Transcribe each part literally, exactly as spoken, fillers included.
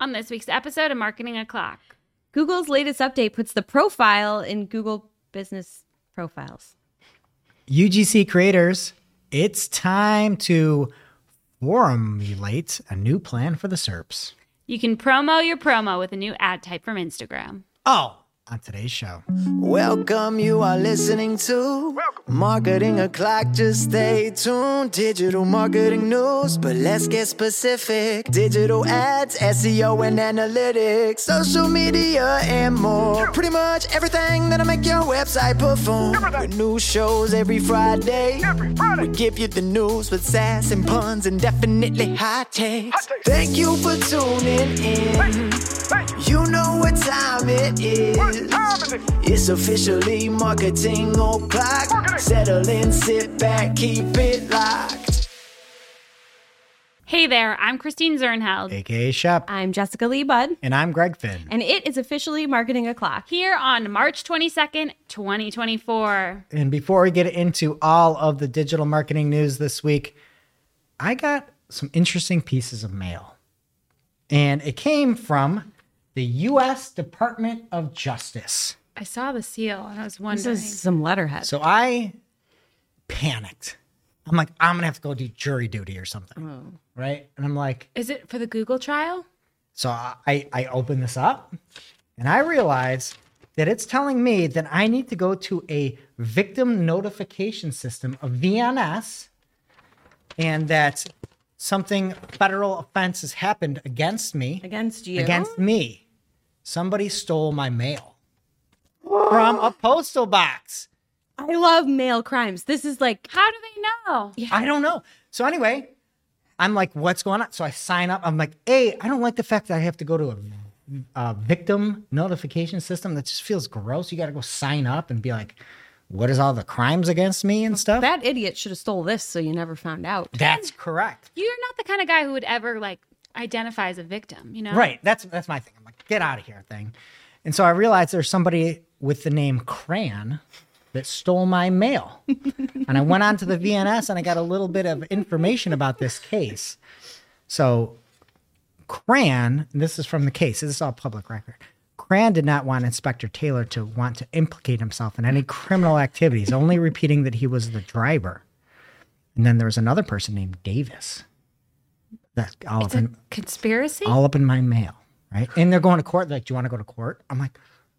on this week's episode of Marketing O'Clock. Google's latest update puts the profile in Google Business Profiles. U G C creators, it's time to formulate a new plan for the S E R Ps. You can promo your promo with a new ad type from Instagram. Oh, on today's show. Welcome, you are listening to Marketing O'Clock. Just stay tuned. Digital marketing news, but let's get specific. Digital ads, S E O and analytics, social media and more. Pretty much everything that'll make your website perform. With new shows every Friday. Every Friday. We give you the news with sass and puns and definitely hot takes. Thank you for tuning in. You know what time it is. It's officially Marketing O'Clock. Settle in, sit back, keep it locked. Hey there, I'm Christine Zernheld. A K A Shep. I'm Jessica Lee Budd. And I'm Greg Finn. And it is officially Marketing O'Clock. Here on March twenty-second, twenty twenty-four. And before we get into all of the digital marketing news this week, I got some interesting pieces of mail. And it came from the U S Department of Justice. I saw the seal and I was This wondering. is some letterhead. So I panicked. I'm like, I'm going to have to go do jury duty or something. Oh. Right? And I'm like, Is it for the Google trial? so I, I open this up and I realize that it's telling me that I need to go to a victim notification system, a V N S, and that something federal offense has happened against me. Against you? Against me. Somebody stole my mail from a postal box. I love mail crimes. This is like, How do they know? I don't know. So anyway, I'm like, what's going on? So I sign up. I'm like, hey, I don't like the fact that I have to go to a, a victim notification system. That just feels gross. You got to go sign up and be like, what is all the crimes against me and stuff? that idiot should have stole this so you never found out. That's correct. You're not the kind of guy who would ever like identify as a victim, you know? Right. That's that's my thing. I'm like, get out of here thing. And so I realized there's somebody with the name Cran that stole my mail. And I went on to the V N S and I got a little bit of information about this case. So Cran, this is from the case. This is all public record. Cran did not want Inspector Taylor to want to implicate himself in any criminal activities, only repeating that he was the driver. And then there was another person named Davis. That's all It's up a in, conspiracy? all up in my mail, right? And they're going to court. Like, do you want to go to court? I'm like,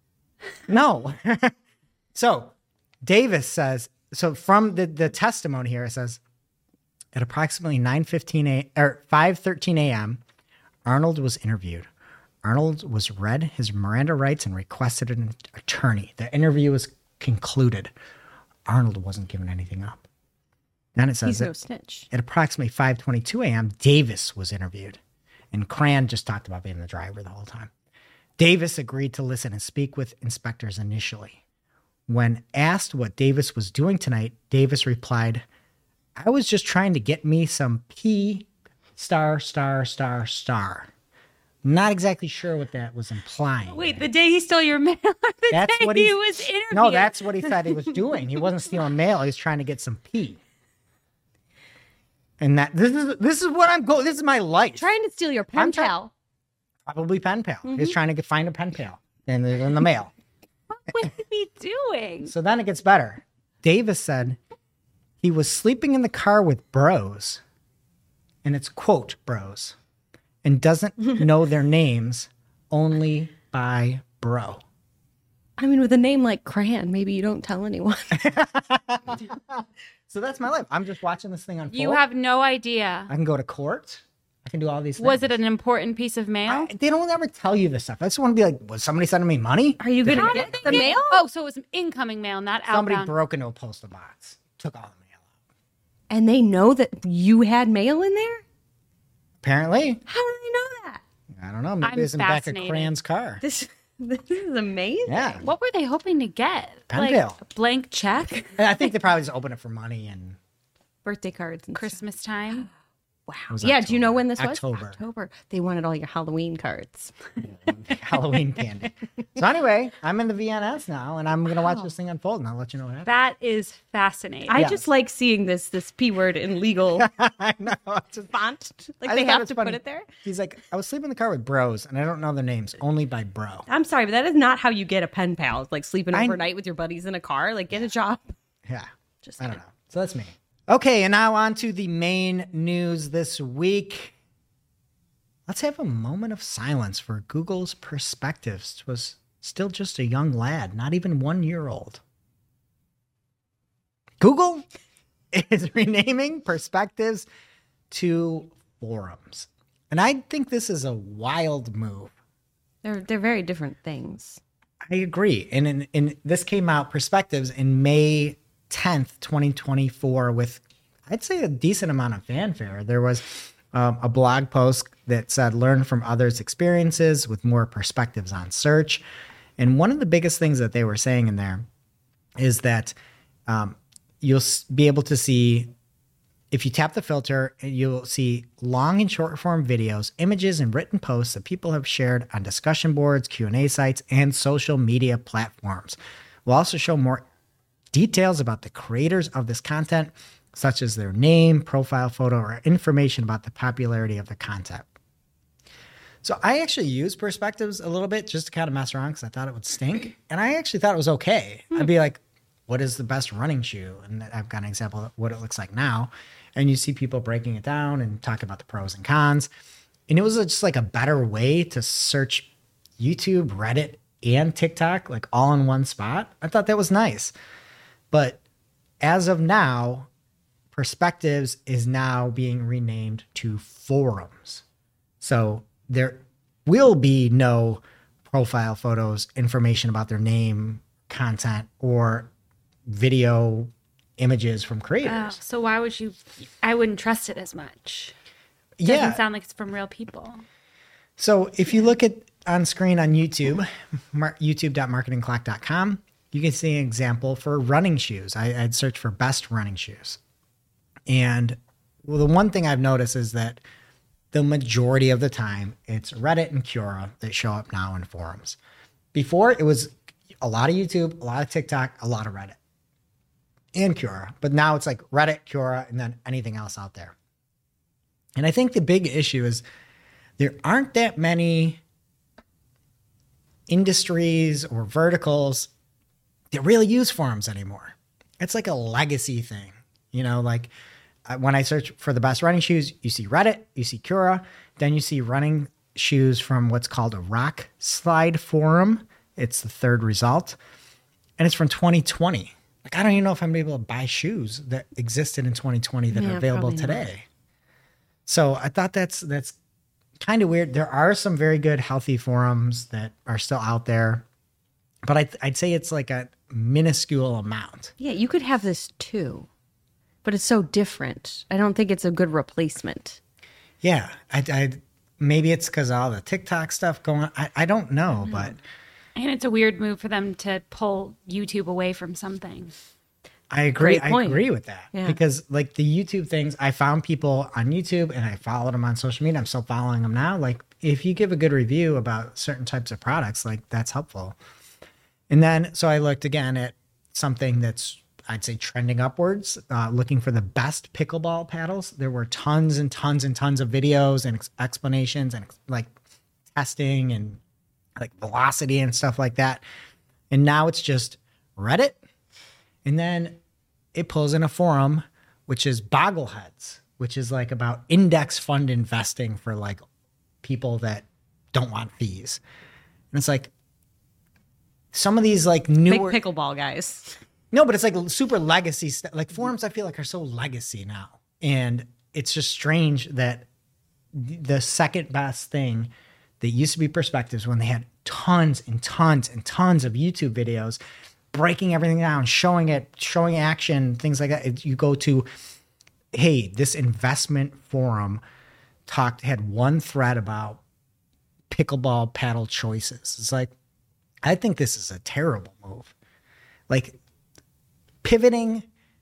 no. So Davis says, so from the, the testimony here, it says, at approximately nine fifteen a or five thirteen a.m., Arnold was interviewed. Arnold was read his Miranda rights and requested an attorney. The interview was concluded. Arnold wasn't giving anything up. Then it says He's that no snitch. at approximately five twenty-two a.m., Davis was interviewed. And Cran just talked about being the driver the whole time. Davis agreed to listen and speak with inspectors initially. When asked what Davis was doing tonight, Davis replied, I was just trying to get me some P star, star, star, star. Not exactly sure what that was implying. Wait, the day he stole your mail or the That's day what he he- was interviewed? No, that's what he said he was doing. He wasn't stealing mail. He was trying to get some P. And that this is this is what I'm going. This is my life. Trying to steal your pen I'm try- pal. Probably pen pal. He's trying to get, find a pen pal in the, in the mail. What is he doing? So then it gets better. Davis said he was sleeping in the car with bros, and it's quote bros, and doesn't know their names, only by bro. I mean, with a name like Cran, maybe you don't tell anyone. So that's my life. I'm just watching this thing unfold. You have no idea. I can go to court. I can do all these things. Was it an important piece of mail? I, they don't ever tell you this stuff. I just want to be like, was somebody sending me money? Are you going How to did get they the get- mail? Oh, so it was incoming mail, not Somebody outbound. broke into a postal box, took all the mail out. And they know that you had mail in there? Apparently. How do they know that? I don't know. Maybe I'm it's in the back of fascinated. Cran's car. This, this is amazing. Yeah. What were they hoping to get? Pen like pal. a blank check? And I think they probably just opened it for money and Birthday cards and stuff. Christmas time? Wow. It was Yeah. Do you know when this October. was? October. They wanted all your Halloween cards. Halloween candy. So anyway, I'm in the V N S now, and I'm going to watch this thing unfold, and I'll let you know what happens. That is fascinating. I Yes. just like seeing this this P word in legal I know. It's just- font. Like I they just thought it have was to funny. put it there. He's like, I was sleeping in the car with bros, and I don't know their names, only by bro. I'm sorry, but that is not how you get a pen pal. It's like sleeping I- overnight with your buddies in a car. Like, get a job. Yeah. Just I don't know. So that's me. Okay, and now on to the main news this week. Let's have a moment of silence for Google's Perspectives. Was still just a young lad, not even one year old. Google is renaming Perspectives to Forums. And I think this is a wild move. They're they're very different things. I agree. And in, in this came out Perspectives in May tenth, twenty twenty-four with, I'd say, a decent amount of fanfare. There was um, a blog post that said, learn from others' experiences with more perspectives on search. And one of the biggest things that they were saying in there is that um, you'll s- be able to see, if you tap the filter, you'll see long and short form videos, images, and written posts that people have shared on discussion boards, Q and A sites, and social media platforms. We'll also show more details about the creators of this content, such as their name, profile photo, or information about the popularity of the content. So I actually used Perspectives a little bit just to kind of mess around because I thought it would stink. And I actually thought it was okay. I'd be like, what is the best running shoe? And I've got an example of what it looks like now. And you see people breaking it down and talking about the pros and cons. And it was just like a better way to search YouTube, Reddit, and TikTok, like all in one spot. I thought that was nice. But as of now, Perspectives is now being renamed to Forums. So there will be no profile photos, information about their name, content, or video images from creators. Oh, so why would you? I wouldn't trust it as much. It doesn't yeah. sound like it's from real people. So if you look at on screen on YouTube, mar- youtube dot marketing clock dot com, you can see an example for running shoes. I, I'd search for best running shoes. And well, the one thing I've noticed is that the majority of the time, it's Reddit and Quora that show up now in forums. Before, it was a lot of YouTube, a lot of TikTok, a lot of Reddit and Quora. But now it's like Reddit, Quora, and then anything else out there. And I think the big issue is there aren't that many industries or verticals that really use forums anymore. It's like a legacy thing. You know, like uh, when I search for the best running shoes, you see Reddit, you see Quora, then you see running shoes from what's called a Rock Slide forum. It's the third result. And it's from twenty twenty. Like, I don't even know if I'm able to buy shoes that existed in twenty twenty that Yeah, are available probably not. today. So I thought that's that's kind of weird. There are some very good, healthy forums that are still out there, but I, I'd say it's like a minuscule amount. Yeah, you could have this too, but it's so different. I don't think it's a good replacement. Yeah, I, I maybe it's because all the TikTok stuff going on. I, I don't know, but And it's a weird move for them to pull YouTube away from something. I agree. Great I point. agree with that Yeah. because like the YouTube things, I found people on YouTube and I followed them on social media. I'm still following them now. Like if you give a good review about certain types of products, like that's helpful. And then, so I looked again at something that's, I'd say trending upwards, uh, looking for the best pickleball paddles. There were tons and tons and tons of videos and ex- explanations and like testing and like velocity and stuff like that. And now it's just Reddit. And then it pulls in a forum, which is Boggleheads, which is like about index fund investing for like people that don't want fees. And it's like some of these like Big newer, pickleball guys. no, but it's like super legacy stuff. Like forums, I feel like are so legacy now. And it's just strange that the second best thing that used to be Perspectives when they had tons and tons and tons of YouTube videos, breaking everything down, showing it, showing action, things like that. It- you go to, hey, this investment forum talked, had one thread about pickleball paddle choices. It's like, I think this is a terrible move. Like pivoting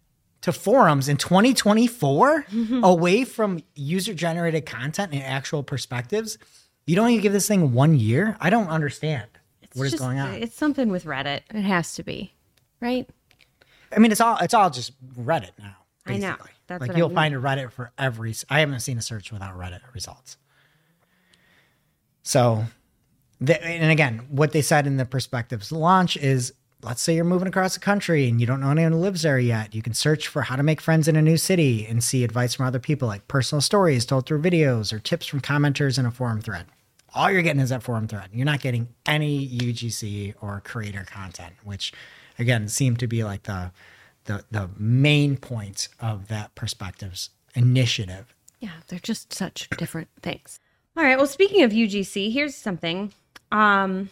to forums in twenty twenty-four away from user-generated content and actual perspectives. You don't even give this thing one year? I don't understand It's what is just- going on. It's something with Reddit. It has to be, right? I mean, it's all it's all just Reddit now. I know. Basically. That's like what I you'll mean. find a Reddit for every. I haven't seen a search without Reddit results. So, the, and again, what they said in the perspectives launch is, let's say you're moving across the country and you don't know anyone who lives there yet. You can search for how to make friends in a new city and see advice from other people, like personal stories told through videos or tips from commenters in a forum thread. All you're getting is that forum thread. You're not getting any U G C or creator content, which again seem to be like the the the main point of that perspectives initiative. Yeah, they're just such different things. All right. Well, speaking of U G C, here's something. Um,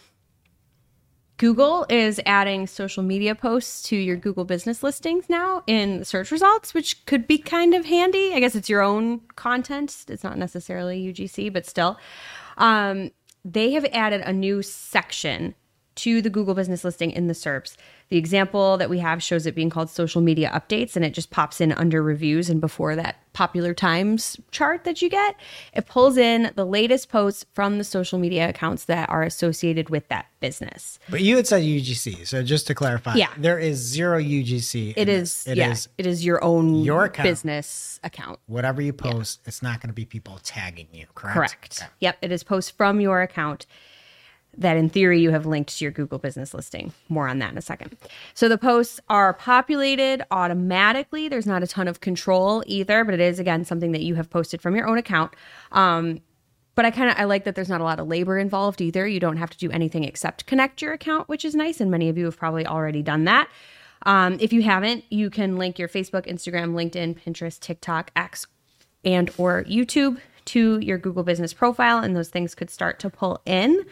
Google is adding social media posts to your Google business listings now in search results, which could be kind of handy. I guess it's your own content. It's not necessarily U G C, but still. Um, they have added a new section to the Google business listing in the S E R Ps. The example that we have shows it being called social media updates, and it just pops in under reviews and before that popular times chart that you get. It pulls in the latest posts from the social media accounts that are associated with that business. But you had said U G C, so just to clarify, Yeah. there is zero U G C. It in is, this. It yeah, is it is your own your account. business account. whatever you post. It's not going to be people tagging you, correct? Correct. Okay. Yep. It is posts from your account that in theory you have linked to your Google business listing. More on that in a second. So the posts are populated automatically. There's not a ton of control either, but it is, again, something that you have posted from your own account. Um, but I kind of, I like that there's not a lot of labor involved either. You don't have to do anything except connect your account, which is nice. And many of you have probably already done that. Um, if you haven't, you can link your Facebook, Instagram, LinkedIn, Pinterest, TikTok, X, and or YouTube to your Google business profile. And those things could start to pull in.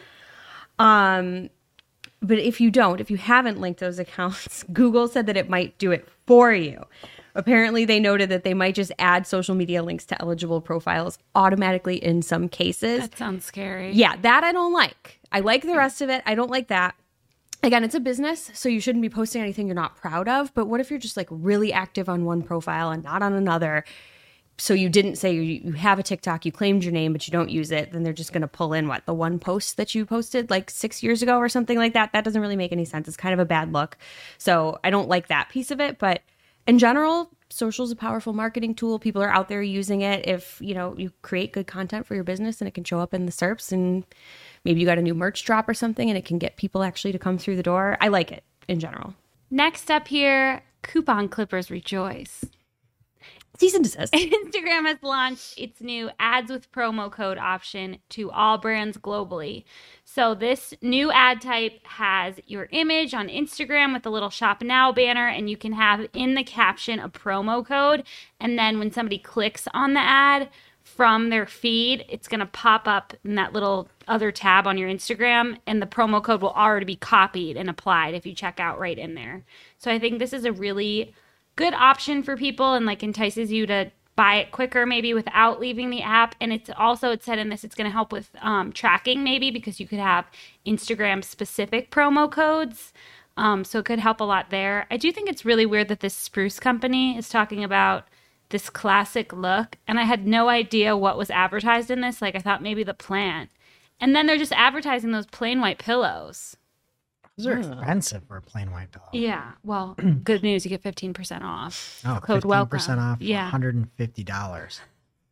Um, but if you don't, if you haven't linked those accounts, Google said that it might do it for you. Apparently, they noted that they might just add social media links to eligible profiles automatically in some cases. That sounds scary. Yeah, that I don't like. I like the rest of it. I don't like that. Again, it's a business, so you shouldn't be posting anything you're not proud of. But what if you're just like really active on one profile and not on another? So you didn't say you, you have a TikTok, you claimed your name, but you don't use it. Then they're just going to pull in what, the one post that you posted like six years ago or something like that. That doesn't really make any sense. It's kind of a bad look. So I don't like that piece of it. But in general, social is a powerful marketing tool. People are out there using it. If, you know, you create good content for your business and it can show up in the S E R Ps and maybe you got a new merch drop or something and it can get people actually to come through the door. I like it in general. Next up here, coupon clippers rejoice. Cease and desist. Instagram has launched its new ads with promo code option to all brands globally. So this new ad type has your image on Instagram with a little shop now banner, and you can have in the caption a promo code. And then when somebody clicks on the ad from their feed, it's going to pop up in that little other tab on your Instagram, and the promo code will already be copied and applied if you check out right in there. So I think this is a really good option for people and like entices you to buy it quicker maybe without leaving the app. And it's also, it said in this, it's going to help with um, tracking maybe because you could have Instagram specific promo codes. Um, so it could help a lot there. I do think it's really weird that this Spruce company is talking about this classic look. And I had no idea what was advertised in this. Like I thought maybe the plant. And then they're just advertising those plain white pillows. Those are expensive for a plain white pillow. Yeah. Well, good news. You get fifteen percent off. Oh, Code fifteen percent welcome. off, Yeah. one hundred fifty dollars.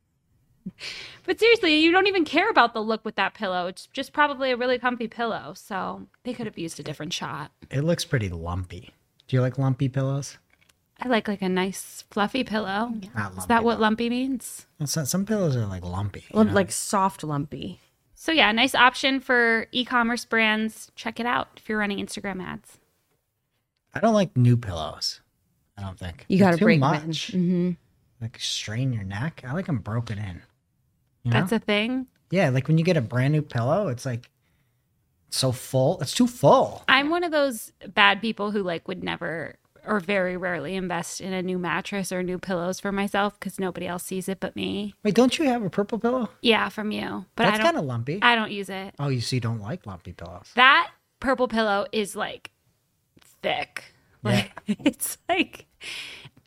But seriously, you don't even care about the look with that pillow. It's just probably a really comfy pillow. So they could have used a different shot. It looks pretty lumpy. Do you like lumpy pillows? I like like a nice fluffy pillow. Not Is lumpy, that what though. lumpy means? Some, some pillows are like lumpy. you Lump- know? like soft lumpy. So yeah, nice option for e-commerce brands. Check it out if you're running Instagram ads. I don't like new pillows. I don't think You They're got to too break them in. much. Mm-hmm. Like strain your neck. I like them broken in. You know? That's a thing. Yeah, like when you get a brand new pillow, it's like so full. It's too full. I'm one of those bad people who like would never or very rarely invest in a new mattress or new pillows for myself because nobody else sees it but me. Wait, don't you have a purple pillow? Yeah, from you. But That's I don't. kind of lumpy. I don't use it. Oh, you see, don't like lumpy pillows. That purple pillow is like thick. Yeah. Like it's like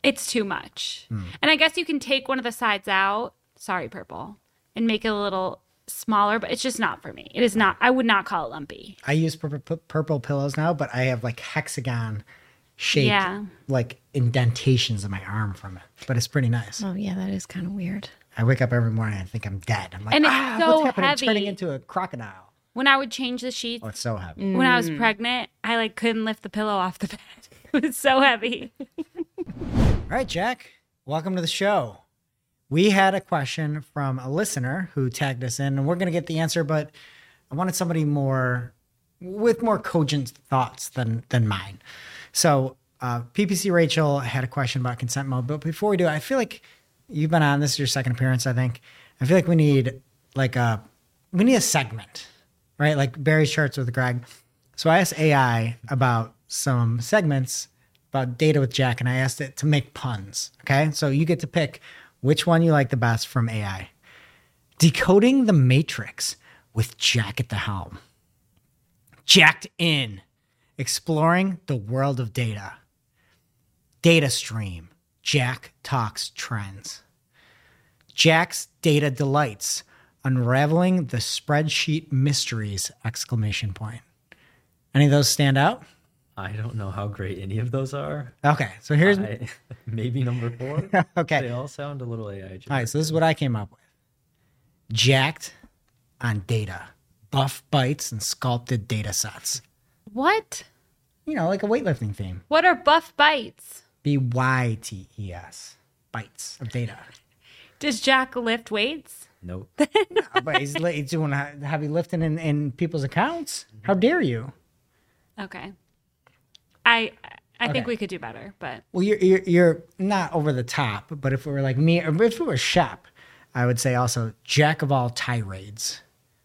It's too much. Hmm. And I guess you can take one of the sides out. Sorry, purple. And make it a little smaller, but it's just not for me. It is not. I would not call it lumpy. I use purple, purple pillows now, but I have like hexagon shaped Yeah. like indentations in my arm from it. But it's pretty nice. Oh, yeah, that is kind of weird. I wake up every morning and I think I'm dead. I'm like, And it's ah, so what's happening? I'm heavy. turning into a crocodile. When I would change the sheets, Oh, it's so heavy. when I was pregnant, I like couldn't lift the pillow off the bed. It was so heavy. All right, Jack, welcome to the show. We had a question from a listener who tagged us in, and we're going to get the answer, but I wanted somebody more with more cogent thoughts than than mine. So uh, P P C Rachel had a question about consent mode, but before we do, I feel like you've been on. This is your second appearance, I think. I feel like we need like a we need a segment, right? Like Barry's Charts with Greg. So I asked A I about some segments about data with Jack, and I asked it to make puns. Okay, so you get to pick which one you like the best from A I. Decoding the Matrix with Jack at the helm. Jacked in, exploring the world of data. Data stream. Jack talks trends. Jack's data delights, unraveling the spreadsheet mysteries! Exclamation point. Any of those stand out? I don't know how great any of those are. Okay, so here's I, maybe number four. okay. They all sound a little A I generic. All right, so this is what I came up with. Jacked on data, buff bites and sculpted data sets. What? You know, like a weightlifting theme. What are buff bites? B Y T E S. Bites of data. Does Jack lift weights? Nope. Uh, but he's, li- he's doing he- heavy lifting in, in people's accounts. How dare you? Okay. I I think Okay. we could do better, but Well, you're, you're you're not over the top, but if it were like me, or if it were Shep, I would say also jack of all tirades.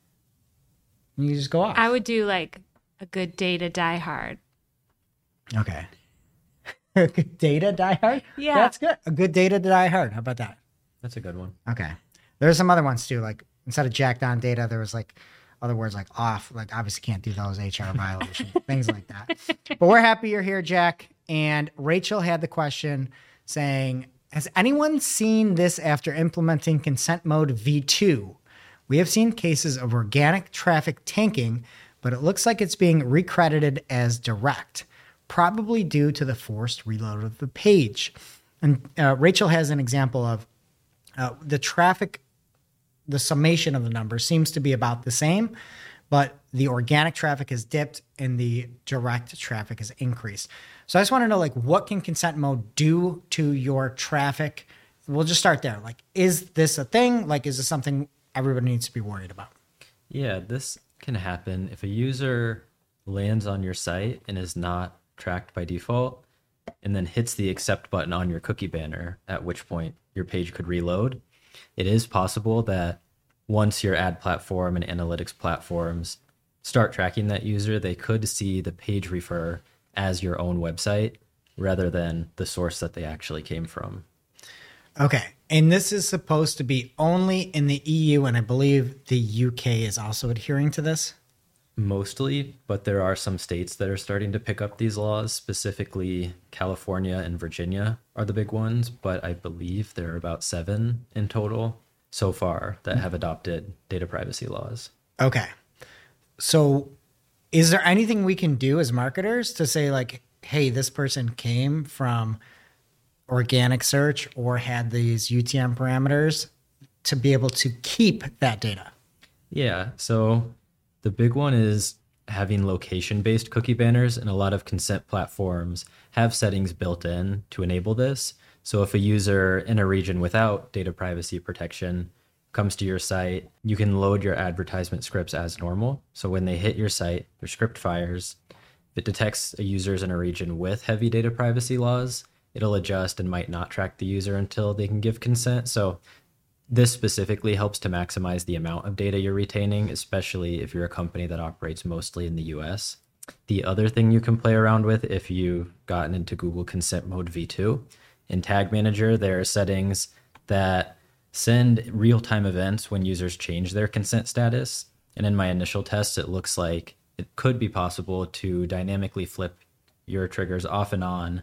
You just go off. I would do like a good day to die hard. Okay. A good day to die hard? Yeah. That's good. A good day to die hard. How about that? That's a good one. Okay. There's some other ones too. Like instead of jacked on data, there was like other words like off. Like obviously can't do those H R violations, things like that. But we're happy you're here, Jack. And Rachel had the question saying, has anyone seen this after implementing consent mode V two? We have seen cases of organic traffic tanking, but it looks like it's being recredited as direct, probably due to the forced reload of the page. And uh, Rachel has an example of uh, the traffic, the summation of the numbers seems to be about the same, but the organic traffic has dipped and the direct traffic has increased. So I just want to know, like, what can consent mode do to your traffic? We'll just start there. Like, is this a thing? Like, is this something everybody needs to be worried about? Yeah, this can happen if a user lands on your site and is not tracked by default and then hits the accept button on your cookie banner, at which point your page could reload. It is possible that once your ad platform and analytics platforms start tracking that user, they could see the page refer as your own website rather than the source that they actually came from. Okay. And this is supposed to be only in the E U, and I believe the U K is also adhering to this. Mostly, but there are some states that are starting to pick up these laws. Specifically, California and Virginia are the big ones, but I believe there are about seven in total so far that have adopted data privacy laws. Okay. So is there anything we can do as marketers to say, like, hey, this person came from organic search or had these U T M parameters to be able to keep that data? Yeah, so the big one is having location-based cookie banners, and a lot of consent platforms have settings built in to enable this. So if a user in a region without data privacy protection comes to your site, you can load your advertisement scripts as normal. So when they hit your site, their script fires. If it detects a user's in a region with heavy data privacy laws, it'll adjust and might not track the user until they can give consent. So this specifically helps to maximize the amount of data you're retaining, especially if you're a company that operates mostly in the U S. The other thing you can play around with if you've gotten into Google Consent Mode V two, in Tag Manager, there are settings that send real-time events when users change their consent status. And in my initial tests, it looks like it could be possible to dynamically flip your triggers off and on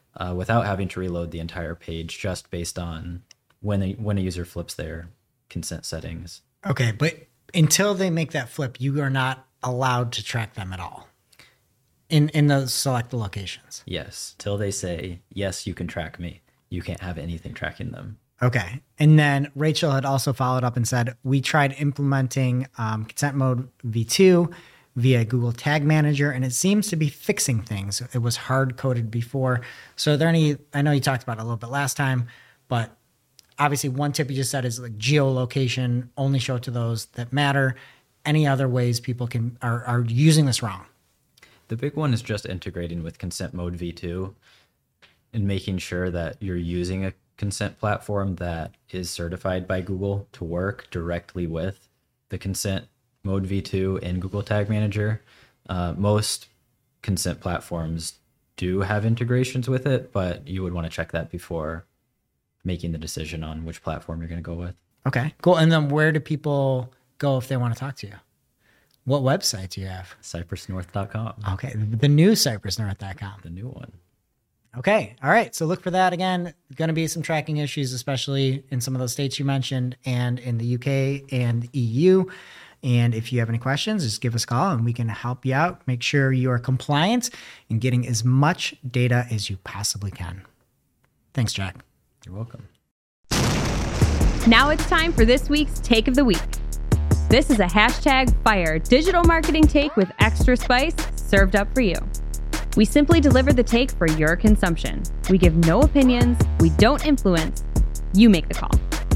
uh, without having to reload the entire page, just based on when a, when a user flips their consent settings. Okay, but until they make that flip, you are not allowed to track them at all in in those select locations. Yes, till they say, yes, you can track me. You can't have anything tracking them. Okay. And then Rachel had also followed up and said, we tried implementing um, consent mode v two via Google Tag Manager, and it seems to be fixing things. It was hard coded before. So are there any, I know you talked about it a little bit last time, but obviously one tip you just said is like geolocation, only show it to those that matter. Any other ways people can are, are using this wrong? The big one is just integrating with consent mode v two and making sure that you're using a consent platform that is certified by Google to work directly with the consent mode v two in Google Tag Manager. Uh, most consent platforms do have integrations with it, but you would want to check that before making the decision on which platform you're going to go with. Okay, cool. And then where do people go if they want to talk to you? What website do you have? cypress north dot com. Okay, the new cypress north dot com. The new one. Okay. All right. So look for that again. Going to be some tracking issues, especially in some of those states you mentioned and in the U K and E U. And if you have any questions, just give us a call and we can help you out. Make sure you are compliant and getting as much data as you possibly can. Thanks, Jack. You're welcome. Now it's time for this week's Take of the Week. This is a hashtag fire digital marketing take with extra spice served up for you. We simply deliver the take for your consumption. We give no opinions. We don't influence. You make the call.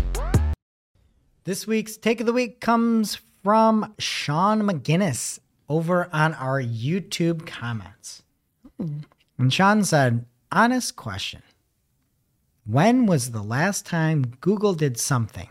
This week's Take of the Week comes from Sean McGinnis over on our YouTube comments. And Sean said, honest question. When was the last time Google did something,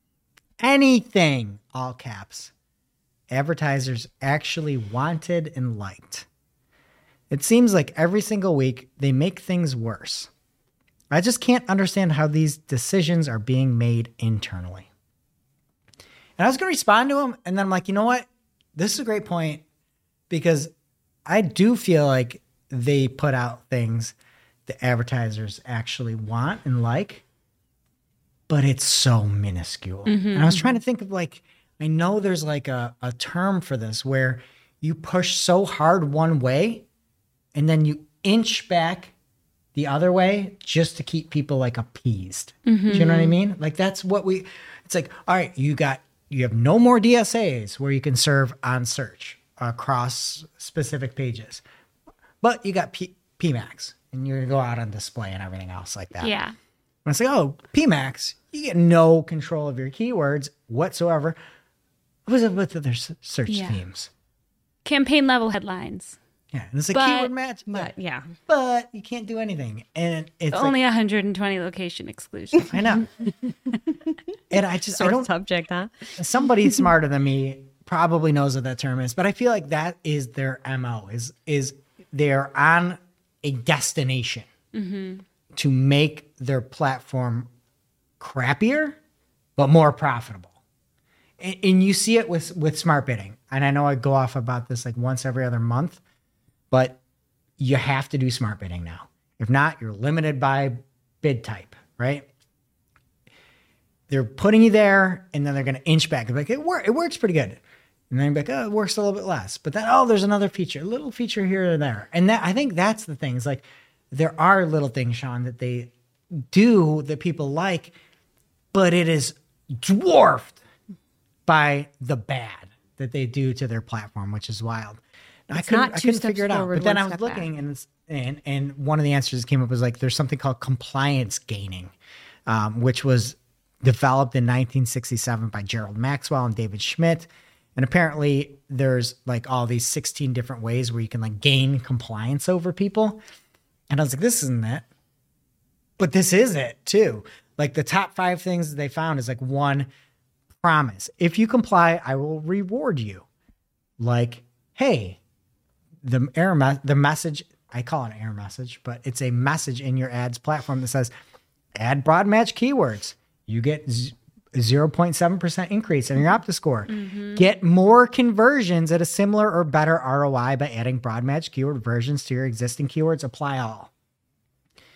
anything, all caps, advertisers actually wanted and liked? It seems like every single week they make things worse. I just can't understand how these decisions are being made internally. And I was going to respond to him, and then I'm like, you know what? This is a great point, because I do feel like they put out things that advertisers actually want and like, but it's so minuscule. Mm-hmm. And I was trying to think of like, I know there's like a, a term for this where you push so hard one way and then you inch back the other way just to keep people like appeased. Mm-hmm. Do you know what I mean? Like that's what we, it's like, all right, you got, you have no more D S As where you can serve on search across specific pages, but you got P- PMax and you're going to go out on display and everything else like that. Yeah. And it's like, oh, PMax, you get no control of your keywords whatsoever. What was it with their search Yeah. themes? Campaign level headlines. Yeah, and it's a But- keyword match, But yeah. but you can't do anything. And it's Only like, one hundred twenty location exclusion. I know. And I just, I Sore don't, subject, huh? somebody smarter than me probably knows what that term is, but I feel like that is their M O, is, is they're on a destination mm-hmm. to make their platform crappier, but more profitable. And, and you see it with, with smart bidding. And I know I go off about this like once every other month, but you have to do smart bidding now. If not, you're limited by bid type, right? They're putting you there, and then they're going to inch back. They're like, it, wor- it works pretty good. And then you're like, oh, it works a little bit less. But then, oh, there's another feature, a little feature here or there. And that, I think that's the thing. It's like there are little things, Sean, that they do that people like, but it is dwarfed by the bad that they do to their platform, which is wild. I couldn't, not I two couldn't steps figure it out. forward, But then one I was step looking, back. and, it's, and and one of the answers that came up was like there's something called compliance gaining, um, which was developed in nineteen sixty-seven by Gerald Maxwell and David Schmidt. And apparently there's like all these sixteen different ways where you can like gain compliance over people. And I was like, this isn't it. But this is it too. Like the top five things that they found is like one, promise. If you comply, I will reward you. Like, hey, the error me- the message, I call it an error message, but it's a message in your ads platform that says add broad match keywords. You get z- zero point seven percent increase in your Opta score. Mm-hmm. Get more conversions at a similar or better R O I by adding broad match keyword versions to your existing keywords. Apply all.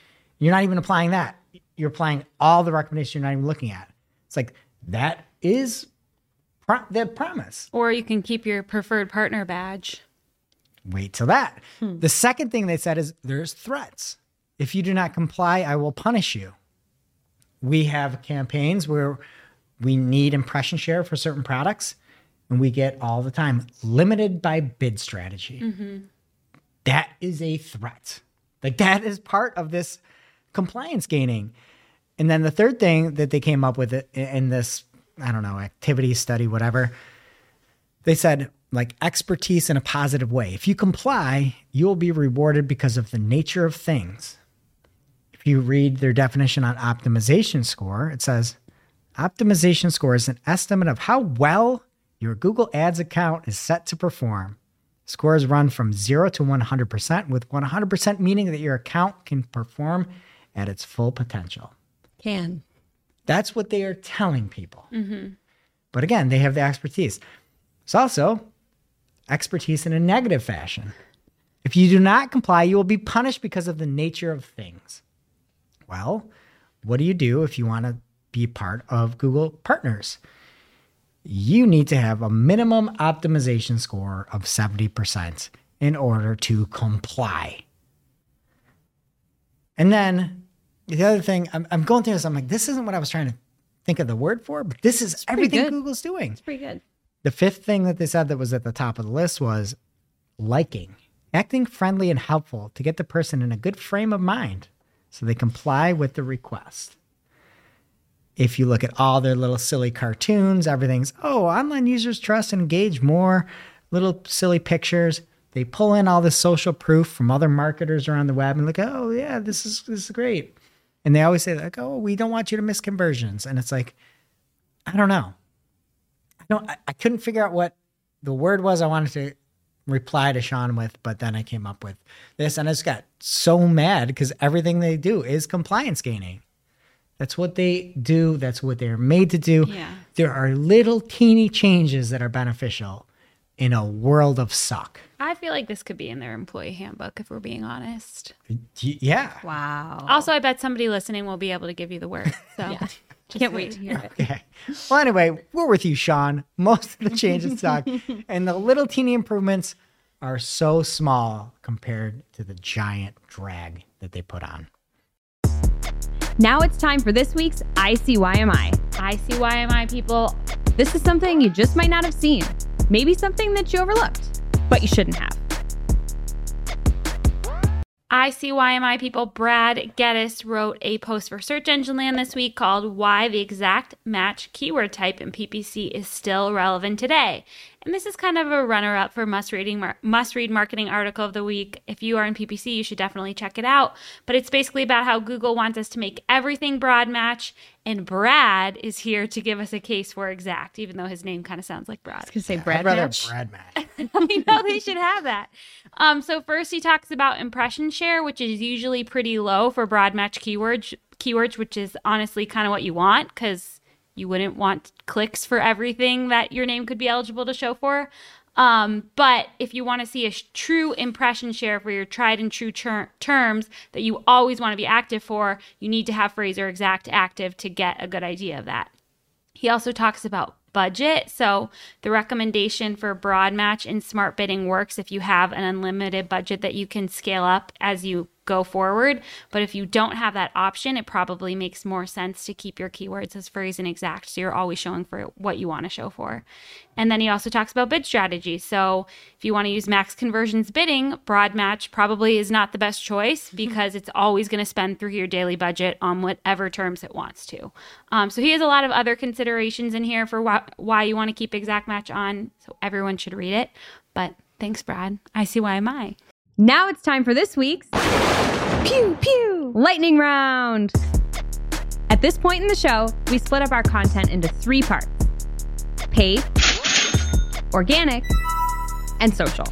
You're not even applying that. You're applying all the recommendations you're not even looking at. It's like, that is pro- the promise. Or you can keep your preferred partner badge. Wait till that. Hmm. The second thing they said is there's threats. If you do not comply, I will punish you. We have campaigns where we need impression share for certain products, and we get all the time limited by bid strategy. Mm-hmm. That is a threat. Like, that is part of this compliance gaining. And then the third thing that they came up with in this, I don't know, activity study, whatever, they said, like, expertise in a positive way. If you comply, you will be rewarded because of the nature of things. If you read their definition on optimization score, it says, optimization score is an estimate of how well your Google Ads account is set to perform. Scores run from zero to one hundred percent, with one hundred percent meaning that your account can perform at its full potential. Can. That's what they are telling people. Mm-hmm. But again, they have the expertise. It's also expertise in a negative fashion. If you do not comply, you will be punished because of the nature of things. Well, what do you do if you want to be part of Google Partners? You need to have a minimum optimization score of seventy percent in order to comply. And then the other thing, I'm, I'm going through this, I'm like, this isn't what I was trying to think of the word for, but this is everything good. Google's doing. It's pretty good. The fifth thing that they said that was at the top of the list was liking, acting friendly and helpful to get the person in a good frame of mind so they comply with the request. If you look at all their little silly cartoons, everything's, oh, online users trust and engage more, little silly pictures. They pull in all this social proof from other marketers around the web and look, oh, yeah, this is this is great. And they always say, like, oh, we don't want you to miss conversions. And it's like, I don't know. I don't. I, I couldn't figure out what the word was I wanted to reply to Sean with, but then I came up with this, and I just got so mad because everything they do is compliance gaining. That's what they do. That's what they're made to do. Yeah. There are little teeny changes that are beneficial in a world of suck. I feel like this could be in their employee handbook if we're being honest. Yeah. Wow. Also, I bet somebody listening will be able to give you the word. So yeah. Can't wait to hear it. Okay. Well, anyway, we're with you, Sean. Most of the changes suck, and the little teeny improvements are so small compared to the giant drag that they put on. Now it's time for this week's I C Y M I. I C Y M I, people. This is something you just might not have seen. Maybe something that you overlooked, but you shouldn't have. I C Y M I, people. Brad Geddes wrote a post for Search Engine Land this week called Why the Exact Match Keyword Type in P P C is Still Relevant Today. And this is kind of a runner-up for must-reading, mar- must-read marketing article of the week. If you are in P P C, you should definitely check it out. But it's basically about how Google wants us to make everything broad match, and Brad is here to give us a case for exact, even though his name kind of sounds like Brad. I was going to say Brad I'd rather match. Brad match. I know they should have that. Um, so first he talks about impression share, which is usually pretty low for broad match keywords, keywords, which is honestly kind of what you want because you wouldn't want clicks for everything that your name could be eligible to show for. Um, but if you want to see a sh- true impression share for your tried and true ter- terms that you always want to be active for, you need to have phrase or exact active to get a good idea of that. He also talks about budget. So the recommendation for broad match and smart bidding works if you have an unlimited budget that you can scale up as you go forward. But if you don't have that option, it probably makes more sense to keep your keywords as phrase and exact. So you're always showing for what you want to show for. And then he also talks about bid strategy. So if you want to use max conversions bidding, broad match probably is not the best choice because it's always going to spend through your daily budget on whatever terms it wants to. Um, so he has a lot of other considerations in here for wh- why you want to keep exact match on. So everyone should read it. But thanks, Brad. I C Y M I. Now it's time for this week's Pew Pew Lightning Round. At this point in the show, we split up our content into three parts: paid, organic, and social.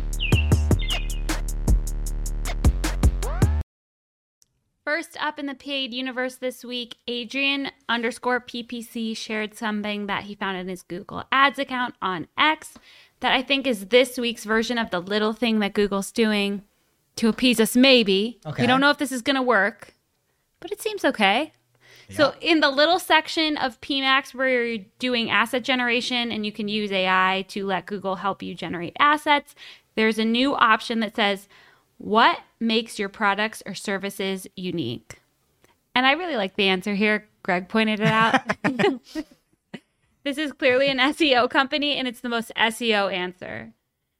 First up in the paid universe this week, Adrian underscore P P C shared something that he found in his Google Ads account on X that I think is this week's version of the little thing that Google's doing to appease us, maybe. Okay. We don't know if this is going to work, but it seems okay. So in the little section of P MAX where you're doing asset generation and you can use A I to let Google help you generate assets, there's a new option that says, what makes your products or services unique? And I really like the answer here. Greg pointed it out. This is clearly an S E O company, and it's the most S E O answer.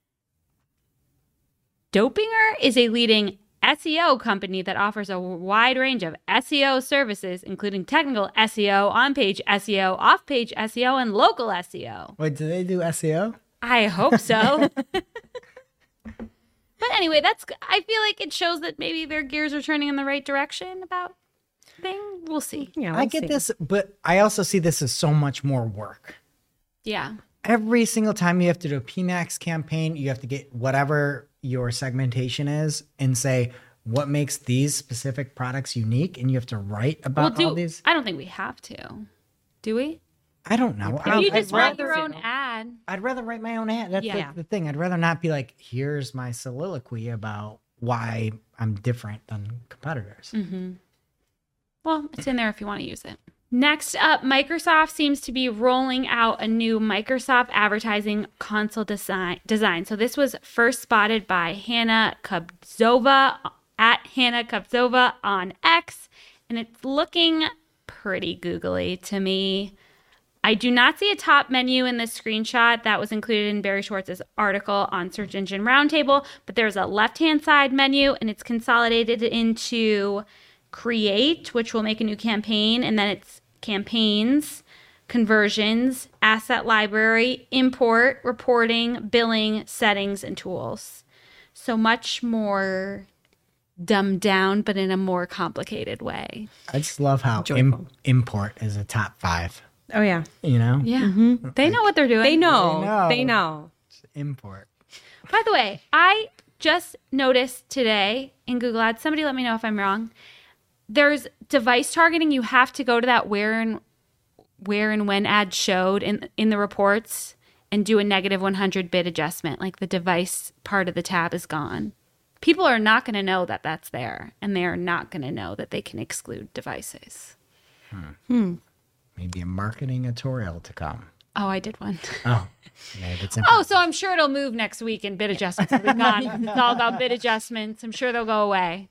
Dopinger is a leading S E O company that offers a wide range of S E O services, including technical S E O, on-page S E O, off-page S E O, and local S E O. Wait, do they do S E O? I hope so. But anyway, that's. I feel like it shows that maybe their gears are turning in the right direction about thing. We'll see. Yeah, I we'll get see. this, but I also see this as so much more work. Yeah. Every single time you have to do a P MAX campaign, you have to get whatever your segmentation is and say what makes these specific products unique, and you have to write about Well, all do, these. I don't think we have to. Do we? I don't know. If I, you I'd just write rather, your own ad. I'd rather write my own ad. That's Yeah. like the thing. I'd rather not be like, here's my soliloquy about why I'm different than competitors. Mm-hmm. Well, it's in there if you want to use it. Next up, Microsoft seems to be rolling out a new Microsoft advertising console design. design. So this was first spotted by Hannah Kubzova at Hannah Kubzova on X, and it's looking pretty googly to me. I do not see a top menu in this screenshot that was included in Barry Schwartz's article on Search Engine Roundtable, but there's a left-hand side menu, and it's consolidated into Create, which will make a new campaign, and then it's Campaigns, Conversions, Asset Library, Import, Reporting, Billing, Settings, and Tools. So much more dumbed down, but in a more complicated way. I just love how Joyful. im- import is a top five. Oh, yeah. You know? Yeah. They know what they're doing. They know. They know. They know. Import. By the way, I just noticed today in Google Ads, somebody let me know if I'm wrong. There's device targeting. You have to go to that where and where and when ad showed in in the reports and do a negative one hundred bit adjustment. Like the device part of the tab is gone. People are not going to know that that's there, and they are not going to know that they can exclude devices. Maybe a marketing tutorial to come. Oh, I did one. Oh, maybe it's Oh, so I'm sure it'll move next week and bid adjustments will be gone. It's all about bid adjustments. I'm sure they'll go away.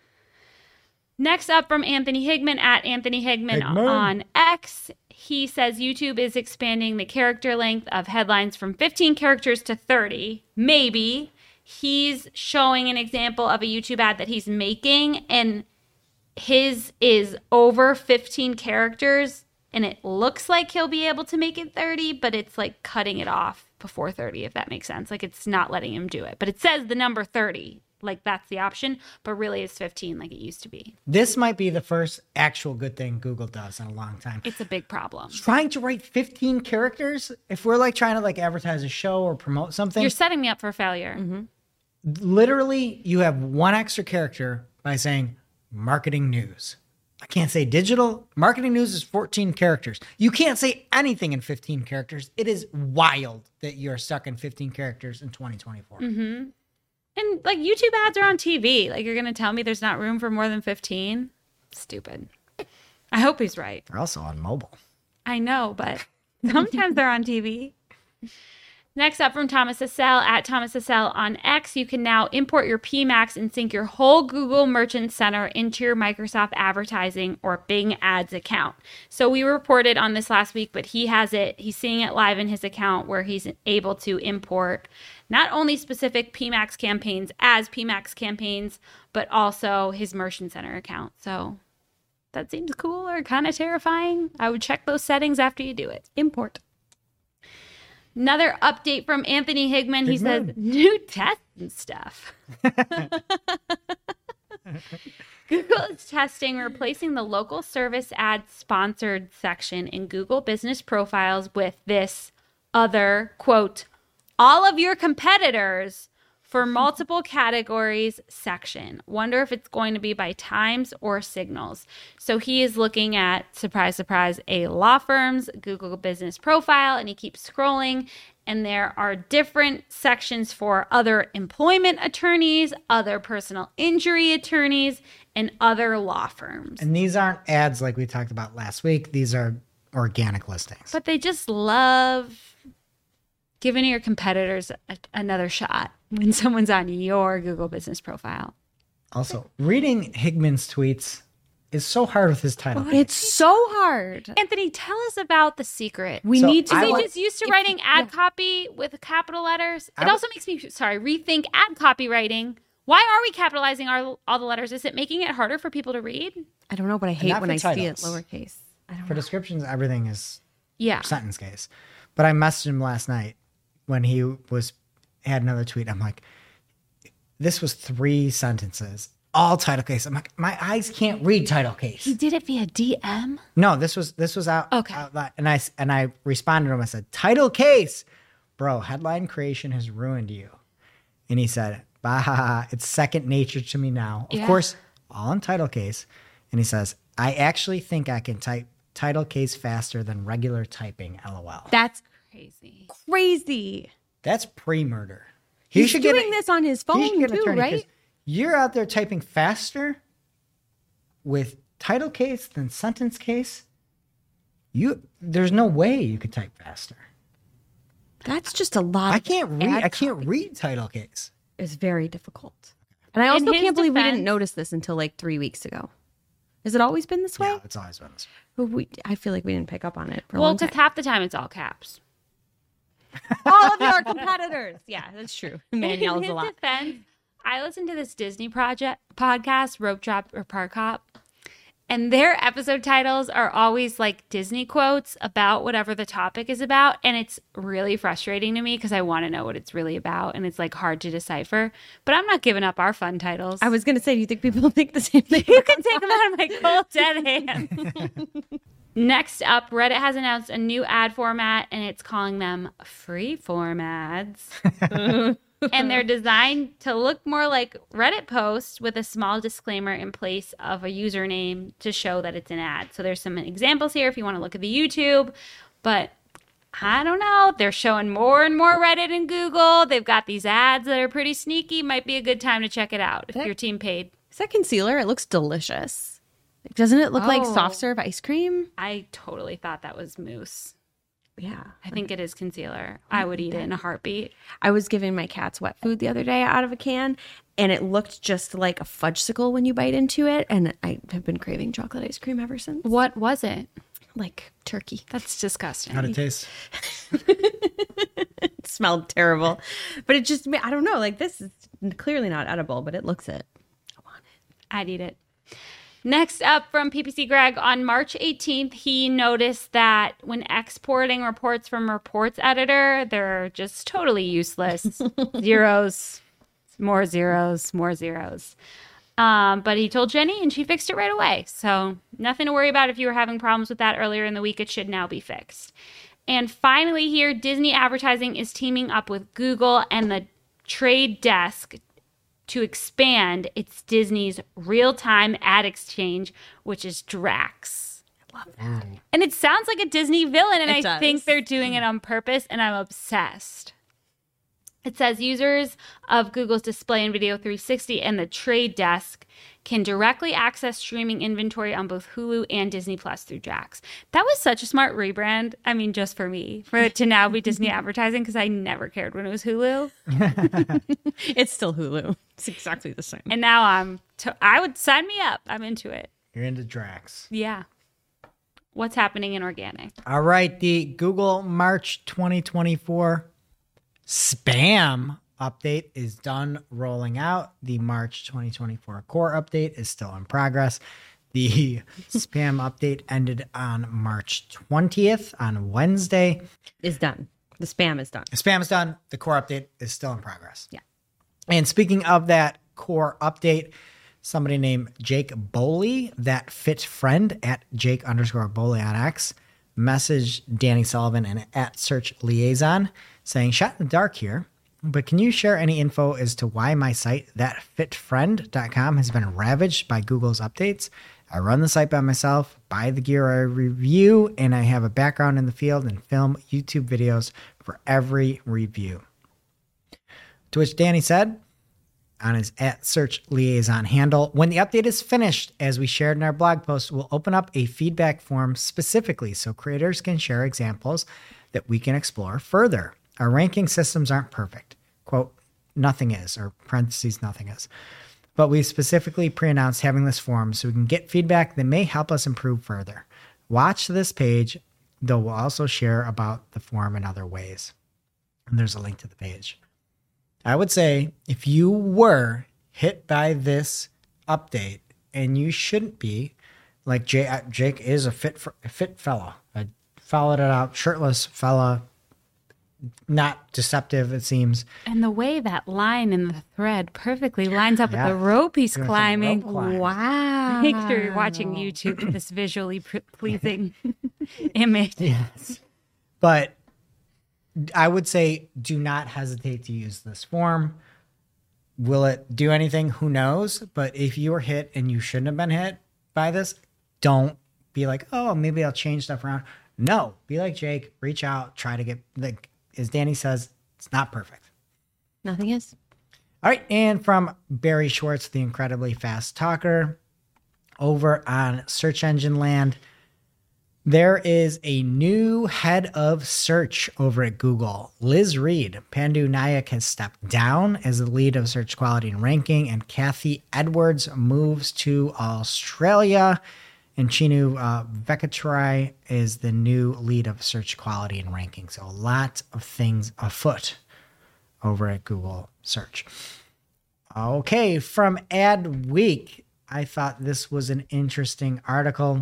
Next up from Anthony Higman at Anthony Higman, Higman. on X. He says YouTube is expanding the character length of headlines from fifteen characters to thirty. Maybe. He's showing an example of a YouTube ad that he's making, and his is over fifteen characters, and it looks like he'll be able to make it thirty, but it's like cutting it off before thirty, if that makes sense. Like it's not letting him do it. But it says the number thirty. Like that's the option, but really it's fifteen like it used to be. This might be the first actual good thing Google does in a long time. It's a big problem. Trying to write fifteen characters, if we're like trying to like advertise a show or promote something, You're setting me up for failure. literally you have one extra character by saying marketing news. I can't say digital. Marketing news is fourteen characters. You can't say anything in fifteen characters. It is wild that you're stuck in fifteen characters in twenty twenty-four. And like YouTube ads are on T V. Like you're going to tell me there's not room for more than fifteen? Stupid. I hope he's right. They're also on mobile. I know, but sometimes they're on T V. Next up from Thomas Assel at Thomas Assel on X, you can now import your P MAX and sync your whole Google Merchant Center into your Microsoft Advertising or Bing Ads account. So we reported on this last week, but he has it. He's seeing it live in his account where he's able to import not only specific P MAX campaigns as P MAX campaigns, but also his Merchant Center account. So that seems cool or kind of terrifying. I would check those settings after you do it. Import. Another update from Anthony Higman. He says, Higman. new tests and stuff. Google is testing replacing the local service ad sponsored section in Google Business Profiles with this other, quote, all of your competitors for multiple categories section. Wonder if it's going to be by times or signals. So he is looking at, surprise, surprise, a law firm's Google Business Profile, and he keeps scrolling, and there are different sections for other employment attorneys, other personal injury attorneys, and other law firms. And these aren't ads like we talked about last week. These are organic listings. But they just love giving your competitors a, another shot when someone's on your Google business profile. Also, reading Higman's tweets is so hard with his title. It's so hard. Anthony, tell us about the secret. We So need to I Is he wa- just used to if- writing ad yeah. copy with capital letters? It I wa- also makes me, sorry, rethink ad copywriting. Why are we capitalizing our, all the letters? Is it making it harder for people to read? I don't know, but I hate not when for I see it titles. lowercase. I don't For know. descriptions, everything is Yeah. sentence case. But I messaged him last night when he was had another tweet. I'm like, this was three sentences, all title case. I'm like, my eyes can't read title case. He did it via D M? No, this was this was out. Okay. out loud. and I and I responded to him. I said, title case, bro. Headline creation has ruined you. And he said, bah, it's second nature to me now. Of Yeah. course, all in title case. And he says, I actually think I can type title case faster than regular typing. LOL. That's Crazy. crazy. That's pre-murder. He He's should get doing a- this on his he phone should get an too, attorney, 'cause right? You're out there typing faster with title case than sentence case. You, there's no way you could type faster. That's just a lot. I of can't read. ad I can't copy. read title case. It's very difficult. And I In also his can't believe we defense- didn't notice this until like three weeks ago. Has it always been this way? Yeah, it's always been this way. But we, I feel like we didn't pick up on it for a Well, long because time. half the time it's all caps. All of your competitors. Yeah, that's true. Man In yells his a lot. defense, I listened to this Disney project podcast, Rope Drop or Park Hop, and their episode titles are always like Disney quotes about whatever the topic is about, and it's really frustrating to me because I want to know what it's really about, and it's like hard to decipher. But I'm not giving up our fun titles. I was going to say, do you think people think the same thing? You can take them out of my cold dead hand. Next up, Reddit has announced a new ad format, and it's calling them free form ads. And they're designed to look more like Reddit posts with a small disclaimer in place of a username to show that it's an ad. So there's some examples here if you want to look at the YouTube, but I don't know. They're showing more and more Reddit and Google. They've got these ads that are pretty sneaky. Might be a good time to check it out if That- your team paid. Is that concealer? It looks delicious. Doesn't it look like Oh. soft serve ice cream? I totally thought that was mousse. Yeah. I think it is concealer. I would eat it in a heartbeat. I was giving my cats wet food the other day out of a can, and it looked just like a fudgesicle when you bite into it. And I have been craving chocolate ice cream ever since. What was it? Like turkey. That's disgusting. How'd it taste? It smelled terrible, but it just, I don't know. Like, this is clearly not edible, but it looks it. I'd eat it. Next up from P P C Greg, on March eighteenth, he noticed that when exporting reports from Reports Editor, they're just totally useless. Zeros, more zeros, more zeros. Um, but he told Jenny and she fixed it right away. So nothing to worry about if you were having problems with that earlier in the week. It should now be fixed. And finally here, Disney Advertising is teaming up with Google and the Trade Desk to expand its Disney's real-time ad exchange, which is Drax. I love that. And it sounds like a Disney villain, and It I does. think they're doing it on purpose, and I'm obsessed. It says users of Google's Display and Video three sixty and the Trade Desk can directly access streaming inventory on both Hulu and Disney Plus through Drax. That was such a smart rebrand. I mean, just for me, for it to now be Disney Advertising, because I never cared when it was Hulu. It's still Hulu. It's exactly the same. And now I'm, to- I would sign me up. I'm into it. You're into Drax. Yeah. What's happening in organic? All right, the Google March twenty twenty-four spam update is done rolling out. The March twenty twenty-four core update is still in progress. The spam update ended on March twentieth on Wednesday. Is done. The spam is done. The spam is done. The core update is still in progress. Yeah. And speaking of that core update, somebody named Jake Boley, that fit friend at Jake underscore Boley on X, messaged Danny Sullivan and at Search Liaison saying, shot in the dark here, but can you share any info as to why my site, that fit friend dot com, has been ravaged by Google's updates? I run the site by myself, buy the gear I review, and I have a background in the field and film YouTube videos for every review. To which Danny said on his at search liaison handle, when the update is finished, as we shared in our blog post, we'll open up a feedback form specifically so creators can share examples that we can explore further. Our ranking systems aren't perfect. Quote, nothing is, or parentheses, nothing is. But we specifically pre-announced having this form so we can get feedback that may help us improve further. Watch this page, though we'll also share about the form in other ways. And there's a link to the page. I would say if you were hit by this update, and you shouldn't be, like Jake, Jake is a fit for, a fit fella. I followed it out, shirtless fella, not deceptive, it seems. And the way that line in the thread perfectly lines up Yeah. with the rope he's Doing some climbing. rope climbing. Wow. Make sure you're watching YouTube with this visually p- pleasing image. Yes. But I would say do not hesitate to use this form. Will it do anything? Who knows? But if you were hit and you shouldn't have been hit by this, don't be like, oh, maybe I'll change stuff around. No, be like Jake, reach out, try to get, like, as Danny says, it's not perfect. Nothing is. All right. And from Barry Schwartz, the incredibly fast talker, over on Search Engine Land, there is a new head of search over at Google. Liz Reed. Pandu Nayak has stepped down as the lead of search quality and ranking, and Kathy Edwards moves to Australia. And Chinu uh, Venkatrai is the new lead of search quality and ranking. So a lot of things afoot over at Google Search. Okay, from Adweek, I thought this was an interesting article.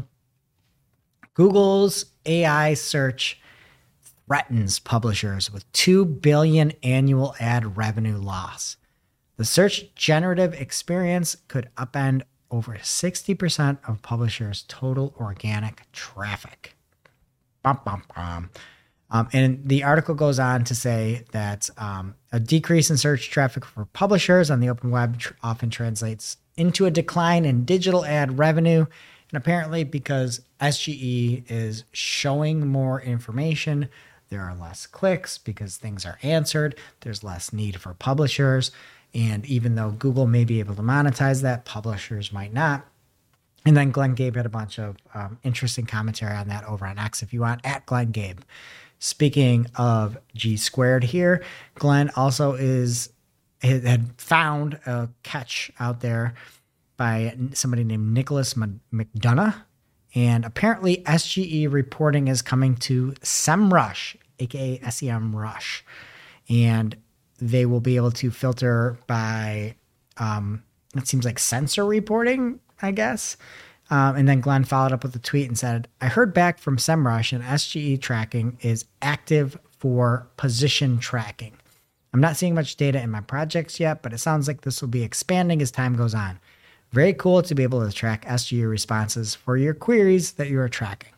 Google's A I search threatens publishers with two billion dollars annual ad revenue loss. The search generative experience could upend over sixty percent of publishers' total organic traffic. Bum, bum, bum. Um, and the article goes on to say that um, a decrease in search traffic for publishers on the open web tr- often translates into a decline in digital ad revenue. And apparently because S G E is showing more information, there are less clicks because things are answered. There's less need for publishers. And even though Google may be able to monetize that, publishers might not. And then Glenn Gabe had a bunch of um, interesting commentary on that over on X if you want, at Glenn Gabe. Speaking of G squared here, Glenn also is had found a catch out there by somebody named Nicholas McDonough. And apparently S G E reporting is coming to SEMrush, aka S E M Rush. And they will be able to filter by, um, it seems like sensor reporting, I guess. Um, and then Glenn followed up with a tweet and said, I heard back from SEMrush and S G E tracking is active for position tracking. I'm not seeing much data in my projects yet, but it sounds like this will be expanding as time goes on. Very cool to be able to track S G E responses for your queries that you are tracking.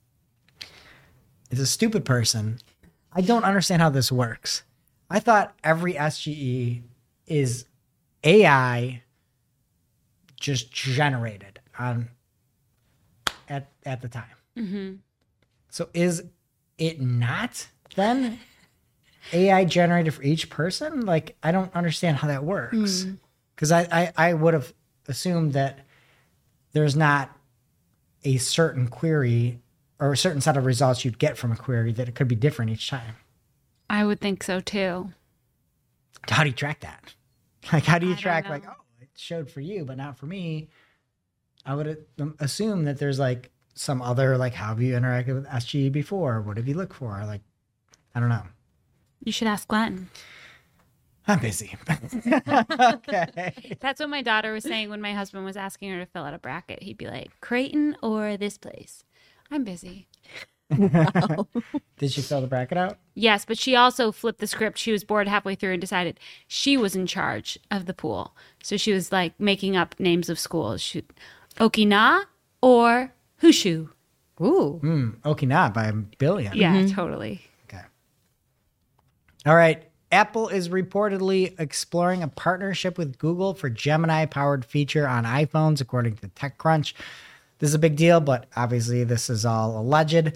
As a stupid person, I don't understand how this works. I thought every S G E is A I just generated on at at the time. Mm-hmm. So is it not then A I generated for each person? Like, I don't understand how that works. Because mm. I, I, I would have assumed that there's not a certain query or a certain set of results you'd get from a query, that it could be different each time. I would think so too. How do you track that? Like, how do you I track, don't like, know. oh, it showed for you, but not for me? I would assume that there's like some other, like, how have you interacted with S G E before? What have you looked for? Like, I don't know. You should ask Glenn. I'm busy. Okay. That's what my daughter was saying when my husband was asking her to fill out a bracket. He'd be like, Creighton or this place? I'm busy. Wow. Did she fill the bracket out? Yes, but she also flipped the script. She was bored halfway through and decided she was in charge of the pool. So she was like making up names of schools. She, Okina or Hushu. Ooh. Mm, Okinawa by a billion. Yeah, totally. Okay. All right. Apple is reportedly exploring a partnership with Google for Gemini-powered feature on iPhones, according to TechCrunch. This is a big deal, but obviously this is all alleged.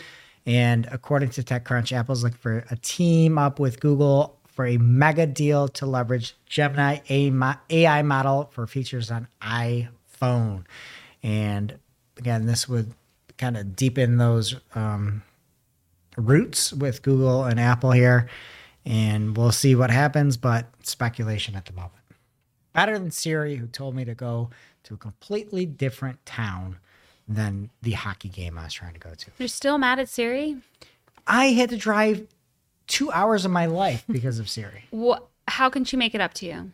And according to TechCrunch, Apple's looking for a team up with Google for a mega deal to leverage Gemini A I model for features on iPhone. And again, this would kind of deepen those um, roots with Google and Apple here. And we'll see what happens, but speculation at the moment. Better than Siri, who told me to go to a completely different town than the hockey game I was trying to go to. You're still mad at Siri? I had to drive two hours of my life because of Siri. What? How can she make it up to you?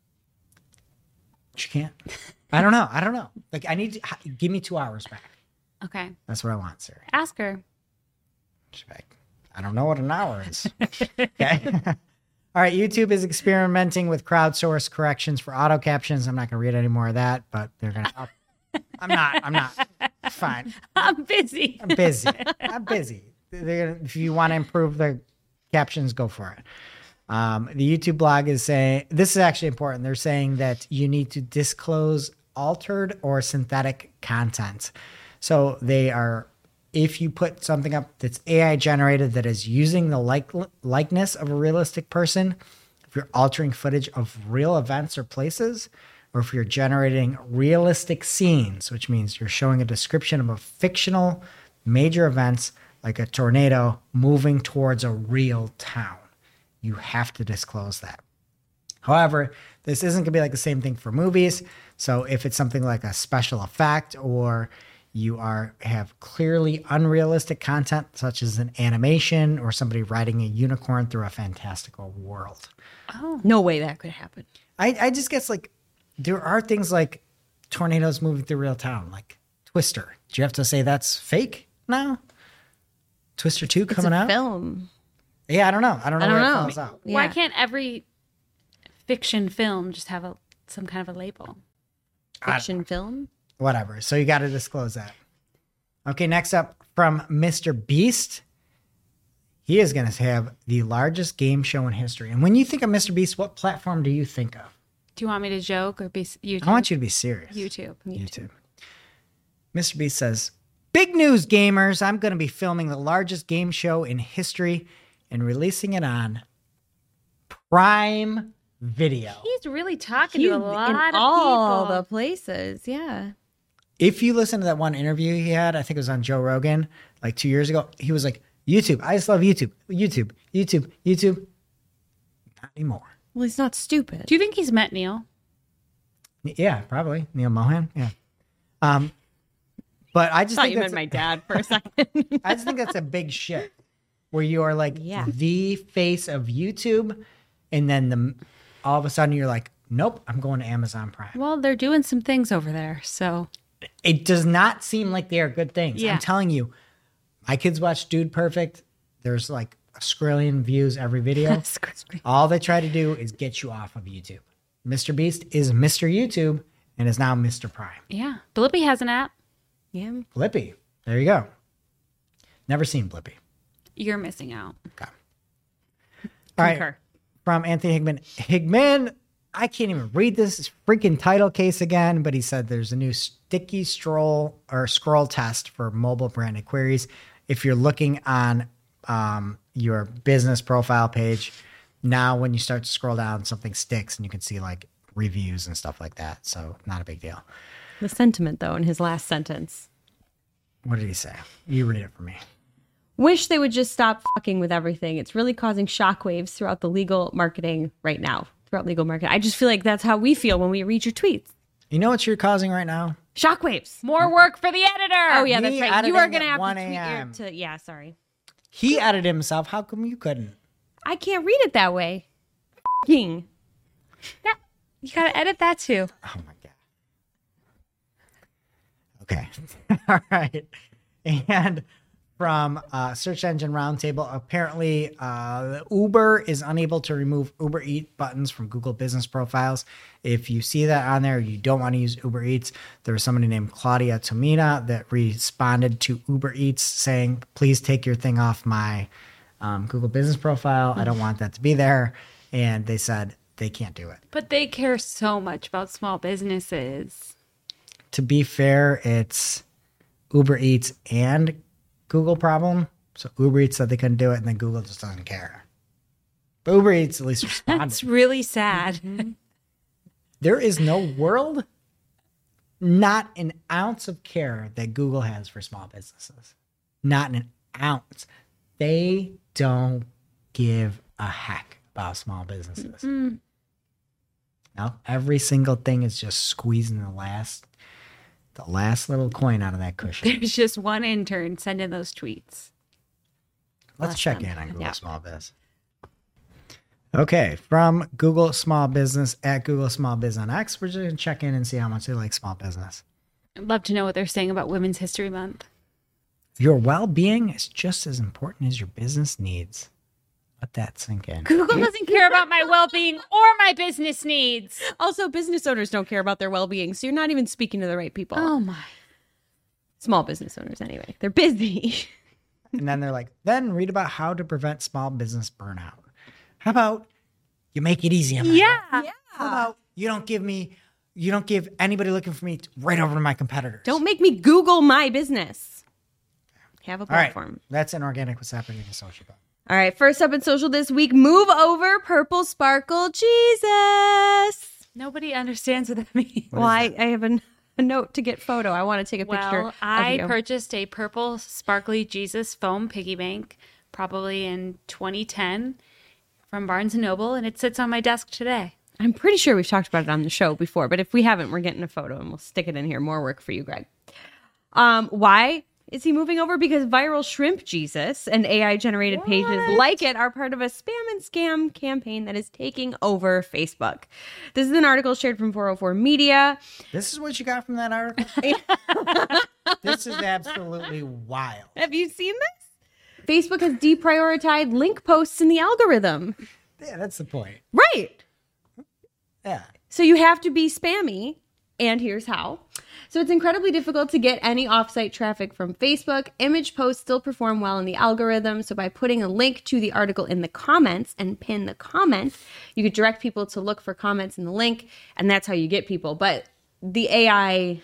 She can't. I don't know. I don't know. Like, I need to give me two hours back. Okay. That's what I want, Siri. Ask her. She's like, I don't know what an hour is. Okay. All right. YouTube is experimenting with crowdsourced corrections for auto captions. I'm not going to read any more of that, but they're going to. I'm not. I'm not. It's fine. I'm busy. I'm busy. I'm busy. They're gonna, if you want to improve the captions, go for it. Um, the YouTube blog is saying, this is actually important. They're saying that you need to disclose altered or synthetic content. So they are, if you put something up that's A I generated that is using the like, likeness of a realistic person, if you're altering footage of real events or places, or if you're generating realistic scenes, which means you're showing a description of a fictional major events like a tornado moving towards a real town, you have to disclose that. However, this isn't going to be like the same thing for movies. So if it's something like a special effect, or you are have clearly unrealistic content, such as an animation or somebody riding a unicorn through a fantastical world. No way that could happen. I, I just guess like there are things like tornadoes moving through real town, like Twister. Do you have to say that's fake now? Twister two It's coming a out? film. Yeah, I don't know. I don't know I don't where know. it falls out. Why Yeah. can't every fiction film just have a some kind of a label? Fiction film. Whatever. So you got to disclose that. Okay, next up from Mister Beast. He is going to have the largest game show in history. And when you think of Mister Beast, what platform do you think of? Do you want me to joke or be s- YouTube? I want you to be serious. YouTube. YouTube. Mister Beast says, big news, gamers. I'm going to be filming the largest game show in history and releasing it on Prime Video. He's really talking He- to a lot in of all people. the places. Yeah. If you listen to that one interview he had, I think it was on Joe Rogan, like two years ago, he was like, YouTube. I just love YouTube. YouTube. YouTube. YouTube. Not anymore. Well, he's not stupid. Do you think he's met Neil? Yeah, probably. Neil Mohan. Yeah. Um, but I just thought think you that's meant my dad for a second. I just think that's a big shit where you are like Yeah. the face of YouTube, and then the all of a sudden you're like, nope, I'm going to Amazon Prime. Well, they're doing some things over there, so It does not seem like they are good things. Yeah. I'm telling you, my kids watch Dude Perfect. There's like a skrillion views every video. All they try to do is get you off of YouTube. Mister Beast is Mister YouTube and is now Mister Prime. yeah. Blippi has an app. Yeah. Blippi. There you go. Never seen Blippi. You're missing out. Okay. All right. Concur. From Anthony Higman. Higman, I can't even read this freaking title case again, but he said there's a new sticky stroll or scroll test for mobile branded queries. If you're looking on um, your business profile page, now when you start to scroll down, something sticks and you can see like reviews and stuff like that. So not a big deal. The sentiment, though, in his last sentence. What did he say? You read it for me. Wish they would just stop fucking with everything. It's really causing shockwaves throughout the legal marketing right now. Throughout legal marketing. I just feel like that's how we feel when we read your tweets. You know what you're causing right now? Shockwaves. More work for the editor. Oh, yeah, that's Me right. You are editing going to at have one to tweet your... a.m.. To, yeah, sorry. He edited himself. How come you couldn't? I can't read it that way. F***ing. Yeah, you gotta edit that too. Oh my god. Okay. All right. And from uh, Search Engine Roundtable, apparently uh, Uber is unable to remove Uber Eats buttons from Google business profiles. If you see that on there, you don't want to use Uber Eats. There was somebody named Claudia Tomina that responded to Uber Eats saying, please take your thing off my um, Google business profile. I don't want that to be there. And they said they can't do it. But they care so much about small businesses. To be fair, it's Uber Eats and Google problem. So Uber Eats said they couldn't do it, and then Google just doesn't care. But Uber Eats at least responded. That's really sad. There is no world, not an ounce of care that Google has for small businesses. Not an ounce. They don't give a heck about small businesses. Mm. No, every single thing is just squeezing the last, the last little coin out of that cushion. There's just one intern sending those tweets. Let's Bless check them. in on Google Yeah. Small Biz. Okay, from Google Small Business at Google Small Biz on X, we're just going to check in and see how much they like small business. I'd love to know what they're saying about Women's History Month. Your well-being is just as important as your business needs. Let that sink in. Google doesn't care about my well-being or my business needs. Also, business owners don't care about their well-being, so you're not even speaking to the right people. Oh my. Small business owners, anyway. They're busy. And then they're like, then read about how to prevent small business burnout. How about you make it easy on my Yeah. life? How about you don't give me, you don't give anybody looking for me right over to my competitors? Don't make me Google my business. Have a All right, platform. that's an organic what's happening in social. All right, first up in social this week, move over purple sparkle Jesus. Nobody understands what that means. well, I, I have a, a note to get photo. I want to take a picture. Well, of I you. purchased a purple sparkly Jesus foam piggy bank probably in twenty ten from Barnes and Noble, and it sits on my desk today. I'm pretty sure we've talked about it on the show before, but if we haven't, we're getting a photo and we'll stick it in here. More work for you, Greg. Um, why is he moving over? Because viral shrimp Jesus and A I generated pages like it are part of a spam and scam campaign that is taking over Facebook. This is an article shared from four oh four Media. This is what you got from that article? This is absolutely wild. Have you seen this? Facebook has deprioritized link posts in the algorithm. Yeah, that's the point. Right. Yeah. So you have to be spammy, and here's how. So it's incredibly difficult to get any offsite traffic from Facebook. Image posts still perform well in the algorithm. So by putting a link to the article in the comments and pin the comment, you could direct people to look for comments in the link, and that's how you get people. But the A I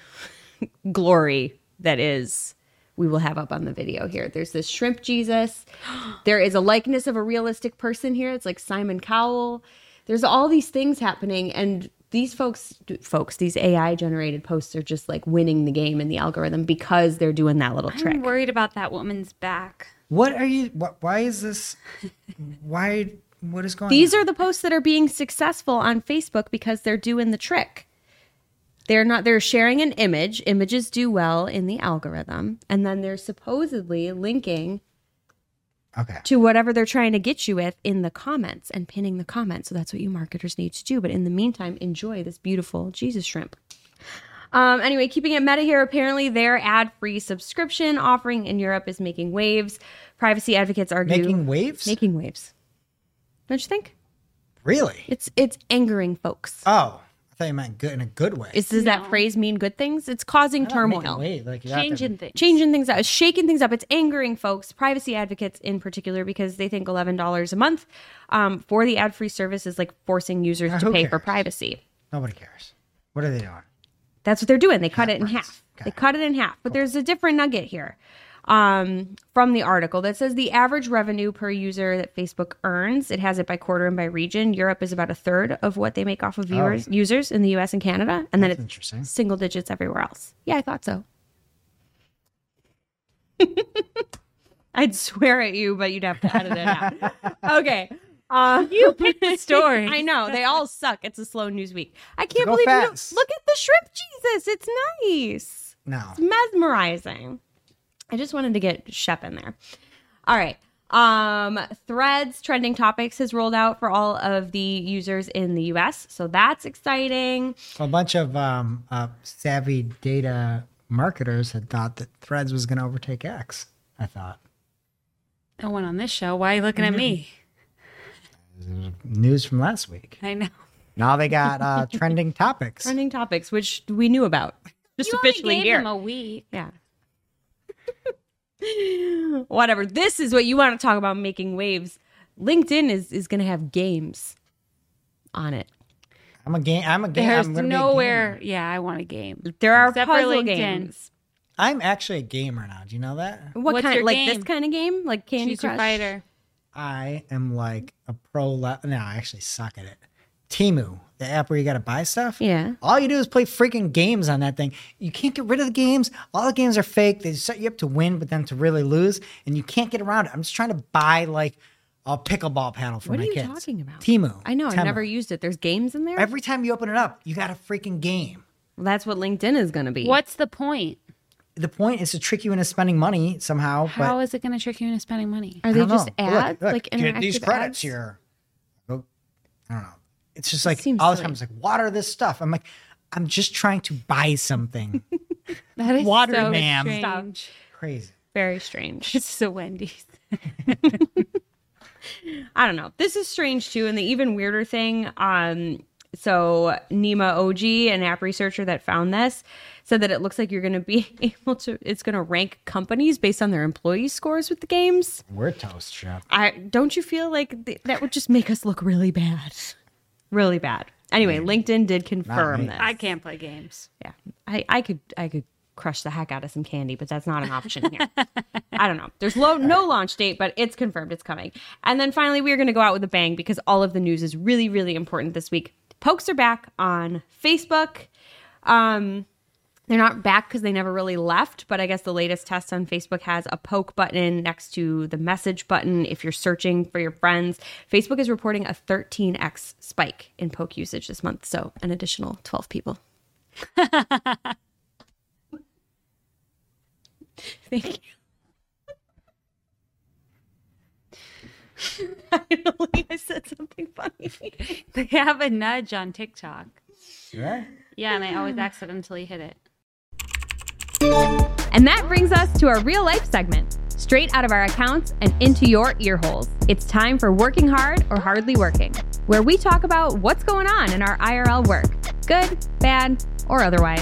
glory that is, we will have up on the video here. There's this shrimp Jesus. There is a likeness of a realistic person here. It's like Simon Cowell. There's all these things happening, and these folks, folks, these A I generated posts are just like winning the game in the algorithm because they're doing that little trick. I'm worried about that woman's back. What are you, what, why is this, why, what is going These on? are the posts that are being successful on Facebook because they're doing the trick. They're not, they're sharing an image. Images do well in the algorithm. And then they're supposedly linking Okay. to whatever they're trying to get you with in the comments and pinning the comments. So that's what you marketers need to do. But in the meantime, enjoy this beautiful Jesus shrimp. Um, anyway, keeping it meta here, apparently their ad-free subscription offering in Europe is making waves. Privacy advocates argue... Making waves? Making waves. Don't you think? Really? It's it's angering folks. Oh, I thought you meant good in a good way. Is, does that No. phrase mean good things? It's causing Not making turmoil. waves, like you're out there- Changing things. Changing things up, shaking things up. It's angering folks, privacy advocates in particular, because they think eleven dollars a month um, for the ad-free service is like forcing users Uh, to who pay for cares? privacy. Nobody cares. What are they doing? That's what they're doing. They cut it in Backwards. half. Okay. They cut it in half. But there's a different nugget here um, from the article that says the average revenue per user that Facebook earns, it has it by quarter and by region. Europe is about a third of what they make off of viewers, users in the U S and Canada. And then That's it's interesting. single digits everywhere else. Yeah, I thought so. I'd swear at you, but you'd have to edit it out. Okay. Uh, You picked the story. I know. They all suck. It's a slow news week. I can't Go believe you don't, fast. look at the shrimp Jesus. It's nice. No. It's mesmerizing. I just wanted to get Shep in there. All right. Um, Threads trending topics has rolled out for all of the users in the U S. So that's exciting. A bunch of um, uh, savvy data marketers had thought that Threads was going to overtake X, I thought. No one on this show. Why are you looking at me? News from last week. I know. Now they got uh, trending topics. Trending topics, which we knew about. Just You only officially gave here. them a week. Yeah. Whatever. This is what you want to talk about, making waves. LinkedIn is, is going to have games on it. I'm a game. I'm a game. There's I'm gonna be a nowhere. Yeah, I want a game. There are Except for puzzle LinkedIn. games. I'm actually a gamer now. Do you know that? What What's kind? your Like game? this kind of game? Like Candy Choose your Crush? fighter. I am like a pro. Le- no, I actually suck at it. Temu, the app where you got to buy stuff. Yeah. All you do is play freaking games on that thing. You can't get rid of the games. All the games are fake. They set you up to win, but then to really lose, and you can't get around it. I'm just trying to buy like a pickleball paddle for What my are you kids. talking about? Temu. I know. I've Temu. never used it. There's games in there? Every time you open it up, you got a freaking game. Well, that's what LinkedIn is going to be. What's the point? The point is to trick you into spending money somehow. How but is it going to trick you into spending money? Are I they don't just know. But look, ads? look, like get interactive these credits ads? here. Go- I don't know. It's just like seems all the silly. time. It's like water this stuff. I'm like, I'm just trying to buy something. That is Water, so ma'am. strange. Crazy. Very strange. It's so Wendy's. I don't know. This is strange too. And the even weirder thing, um, so Nima O G, an app researcher that found this, said that it looks like you're going to be able to, it's going to rank companies based on their employee scores with the games. We're toast, Chef. I don't you feel like th- that would just make us look really bad? Really bad. Anyway, LinkedIn did confirm me. this. I can't play games. Yeah. I, I could I could crush the heck out of some candy, but that's not an option here. I don't know. There's low, no launch date, but it's confirmed it's coming. And then finally, we're going to go out with a bang because all of the news is really, really important this week. Pokes are back on Facebook. Um, they're not back because they never really left, but I guess the latest test on Facebook has a poke button next to the message button if you're searching for your friends. Facebook is reporting a thirteen x spike in poke usage this month, so an additional twelve people. Thank you. Finally, I said something funny. They have a nudge on TikTok. Yeah. Yeah, and I always accidentally hit it. And that brings us to our real life segment, straight out of our accounts and into your ear holes. It's time for Working Hard or Hardly Working, where we talk about what's going on in our I R L work, good, bad, or otherwise.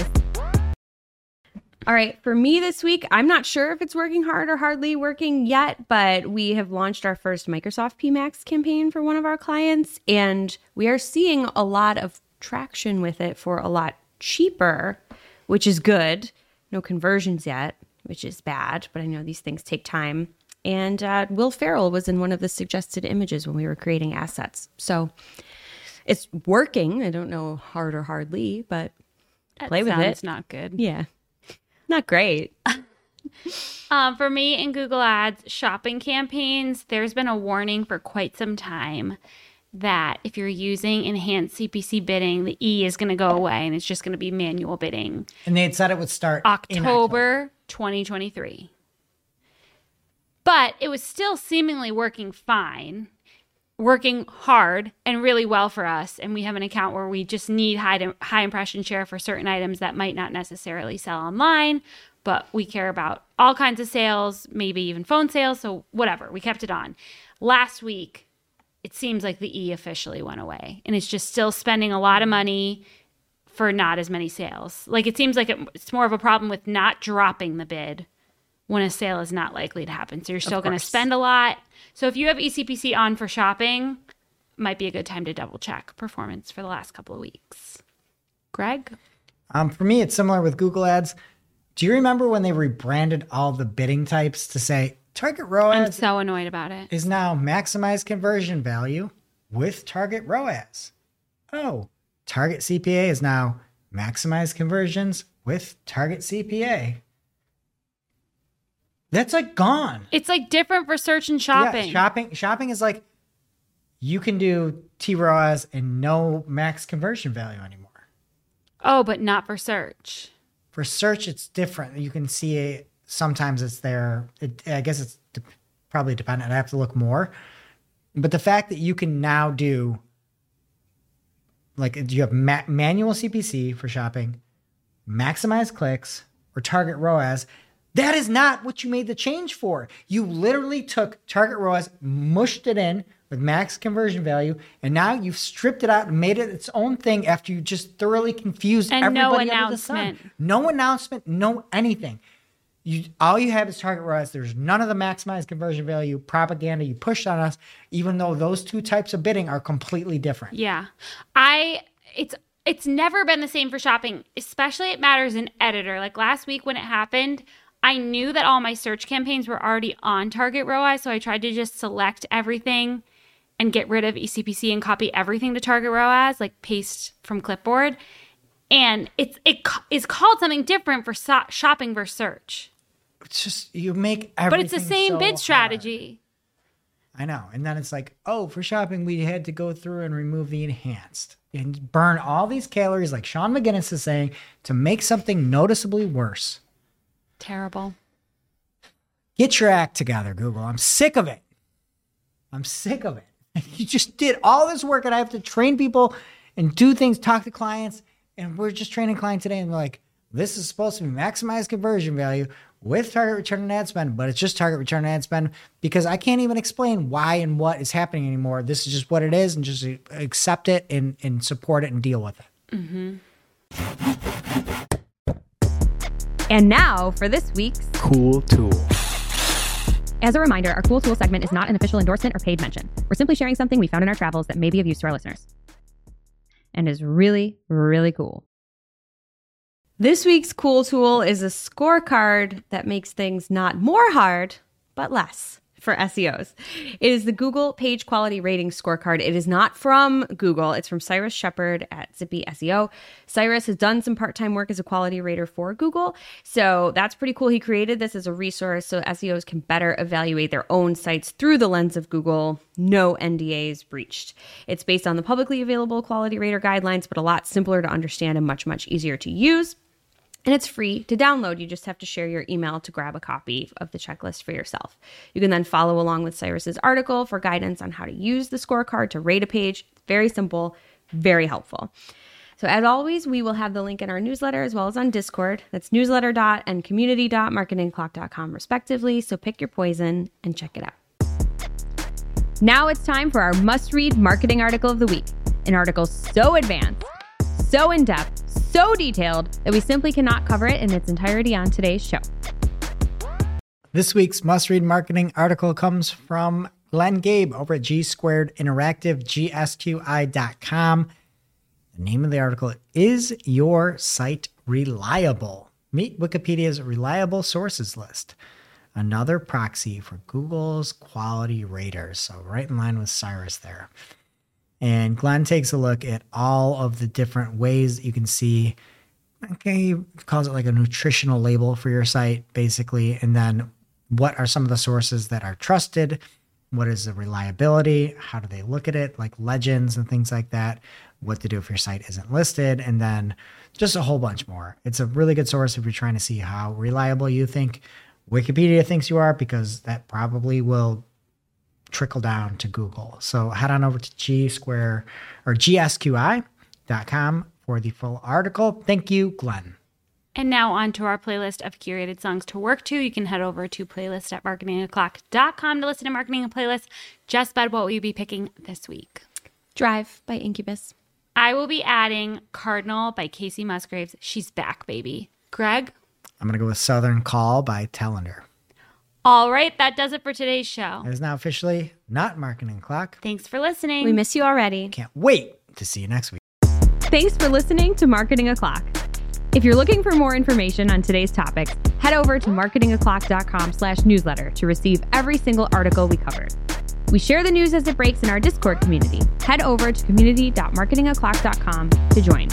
All right, for me this week, I'm not sure if it's working hard or hardly working yet, but we have launched our first Microsoft P MAX campaign for one of our clients, and we are seeing a lot of traction with it for a lot cheaper, which is good. No conversions yet, which is bad, but I know these things take time. And uh, Will Ferrell was in one of the suggested images when we were creating assets. So it's working. I don't know hard or hardly, but That play with sounds it. not good. Yeah. Not great. Um, for me in Google Ads shopping campaigns, there's been a warning for quite some time that if you're using enhanced C P C bidding, the E is going to go away and it's just going to be manual bidding. And they had said it would start in October. October twenty twenty-three. But it was still seemingly working fine, working hard and really well for us. And we have an account where we just need high, high impression share for certain items that might not necessarily sell online, but we care about all kinds of sales, maybe even phone sales. So whatever, we kept it on. Last week, it seems like the E officially went away and it's just still spending a lot of money for not as many sales. Like it seems like it, it's more of a problem with not dropping the bid when a sale is not likely to happen. So you're still going to spend a lot. So if you have E C P C on for shopping, might be a good time to double check performance for the last couple of weeks. Greg? Um, for me, it's similar with Google Ads. Do you remember when they rebranded all the bidding types to say target R O I'm A S so annoyed about it. is now maximize conversion value with target R O A S? Oh, target C P A is now maximize conversions with target C P A. That's like gone. It's like different for search and shopping. Yeah, shopping shopping is like you can do T R O A S and no max conversion value anymore. Oh, but not for search. For search, it's different. You can see it. Sometimes it's there. It, I guess it's de- probably dependent. I have to look more. But the fact that you can now do, like, you have ma- manual C P C for shopping, maximize clicks, or target R O A S, that is not what you made the change for. You literally took target R O A S, mushed it in with max conversion value, and now you've stripped it out and made it its own thing after you just thoroughly confused And no everybody under the sun. announcement. No announcement, no anything. You all you have is target R O A S. There's none of the maximized conversion value propaganda you pushed on us, even though those two types of bidding are completely different. Yeah. I it's it's never been the same for shopping, especially it matters in editor. Like last week when it happened, I knew that all my search campaigns were already on Target R O I, so I tried to just select everything and get rid of E C P C and copy everything to Target R O I as, like paste from clipboard. And it's it is called something different for so- shopping versus search. It's just, you make everything But it's the same so bid hard. strategy. I know. And then it's like, oh, for shopping, we had to go through and remove the enhanced and burn all these calories, like Sean McGinnis is saying, to make something noticeably worse. Terrible. Get your act together, Google. I'm sick of it. I'm sick of it. You just did all this work and I have to train people and do things, talk to clients. And we're just training clients today and we're like, this is supposed to be maximized conversion value with target return on ad spend, but it's just target return on ad spend because I can't even explain why and what is happening anymore. This is just what it is and just accept it and, and support it and deal with it. Mm-hmm. And now for this week's Cool Tool. As a reminder, our Cool Tool segment is not an official endorsement or paid mention. We're simply sharing something we found in our travels that may be of use to our listeners. And is really, really cool. This week's Cool Tool is a scorecard that makes things not more hard, but less for S E Os. It is the Google Page Quality Rating Scorecard. It is not from Google. It's from Cyrus Shepard at Zippy S E O. Cyrus has done some part-time work as a quality rater for Google, so that's pretty cool. He created this as a resource so S E Os can better evaluate their own sites through the lens of Google. No N D As breached. It's based on the publicly available quality rater guidelines, but a lot simpler to understand and much, much easier to use. And it's free to download. You just have to share your email to grab a copy of the checklist for yourself. You can then follow along with Cyrus's article for guidance on how to use the scorecard to rate a page. Very simple, very helpful. So as always, we will have the link in our newsletter as well as on Discord. That's newsletter dot and community dot marketing clock dot com respectively. So pick your poison and check it out. Now it's time for our must-read marketing article of the week. An article so advanced, so in-depth, so detailed that we simply cannot cover it in its entirety on today's show. This week's must-read marketing article comes from Glenn Gabe over at G Squared Interactive, G S Q I dot com. The name of the article is Your Site Reliable? Meet Wikipedia's reliable sources list, another proxy for Google's quality raters. So right in line with Cyrus there. And Glenn takes a look at all of the different ways that you can see, okay, he calls it like a nutritional label for your site, basically. And then what are some of the sources that are trusted? What is the reliability? How do they look at it? Like legends and things like that. What to do if your site isn't listed. And then just a whole bunch more. It's a really good source if you're trying to see how reliable you think Wikipedia thinks you are, because that probably will trickle down to Google. So head on over to G Square or G S Q I dot com for the full article. Thank you, Glenn. And now on to our playlist of curated songs to work to. You can head over to playlist at marketing o'clock dot com to listen to Marketing and Playlist. Just about what will you be picking this week? Drive by Incubus. I will be adding Cardinal by Casey Musgraves. She's back, baby. Greg? I'm going to go with Southern Call by Tellender. All right, that does it for today's show. It is now officially not Marketing O'Clock. Thanks for listening. We miss you already. Can't wait to see you next week. Thanks for listening to Marketing O'Clock. If you're looking for more information on today's topics, head over to marketing o'clock dot com slash newsletter to receive every single article we covered. We share the news as it breaks in our Discord community. Head over to community dot marketing o'clock dot com to join.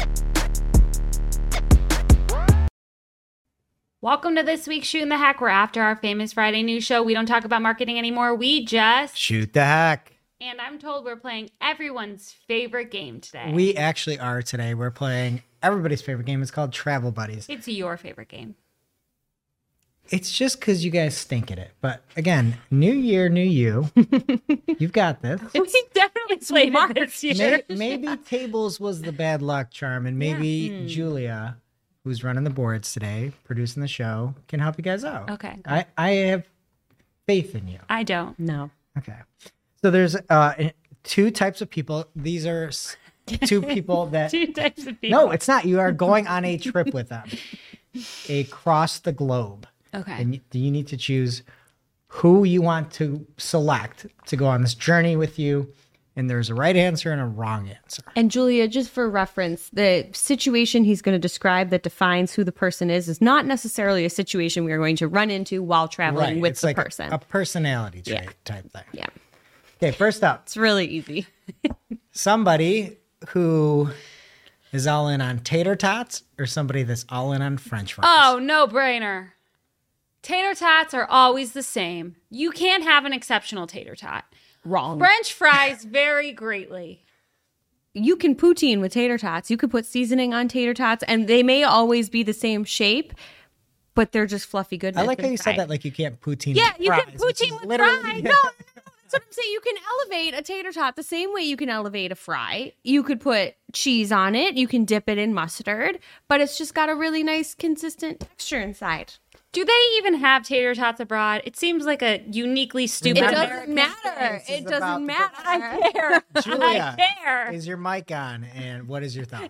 Welcome to this week's Shooting the Heck. We're after our famous Friday news show. We don't talk about marketing anymore. We just... Shoot the heck. And I'm told we're playing everyone's favorite game today. We actually are today. We're playing everybody's favorite game. It's called Travel Buddies. It's your favorite game. It's just because you guys stink at it. But again, new year, new you. You've got this. We definitely played it this year. May- maybe tables was the bad luck charm, and maybe Yeah. Mm. Julia, who's running the boards today, producing the show, can help you guys out. Okay. I, I have faith in you. I don't. No. Okay. So there's uh, two types of people. These are s- two people that... Two types of people. No, it's not. You are going on a trip with them. Across the globe. Okay. And you, you need to choose who you want to select to go on this journey with you. and there's a right answer and a wrong answer. And Julia, just for reference, the situation he's going to describe that defines who the person is is not necessarily a situation we are going to run into while traveling Right. with it's the like person. a personality trait Yeah. type thing. Yeah. Okay, first up, It's really easy. somebody who is all in on tater tots or somebody that's all in on French fries. Oh, no brainer. Tater tots are always the same. You can't have an exceptional tater tot. Wrong. French fries vary greatly. You can poutine with tater tots. You could put seasoning on tater tots, and they may always be the same shape, but they're just fluffy goodness. I like how and you said fried. that like you can't poutine Yeah, with you can fries, which is poutine with literally- fries. No, no, no, that's what I'm saying. You can elevate a tater tot the same way you can elevate a fry. You could put cheese on it. You can dip it in mustard, but it's just got a really nice, consistent texture inside. Do they even have tater tots abroad? It seems like a uniquely stupid. It Remember- doesn't American matter. This is It about doesn't the- matter. I care. Julia, I care. is your mic on? And what is your thought?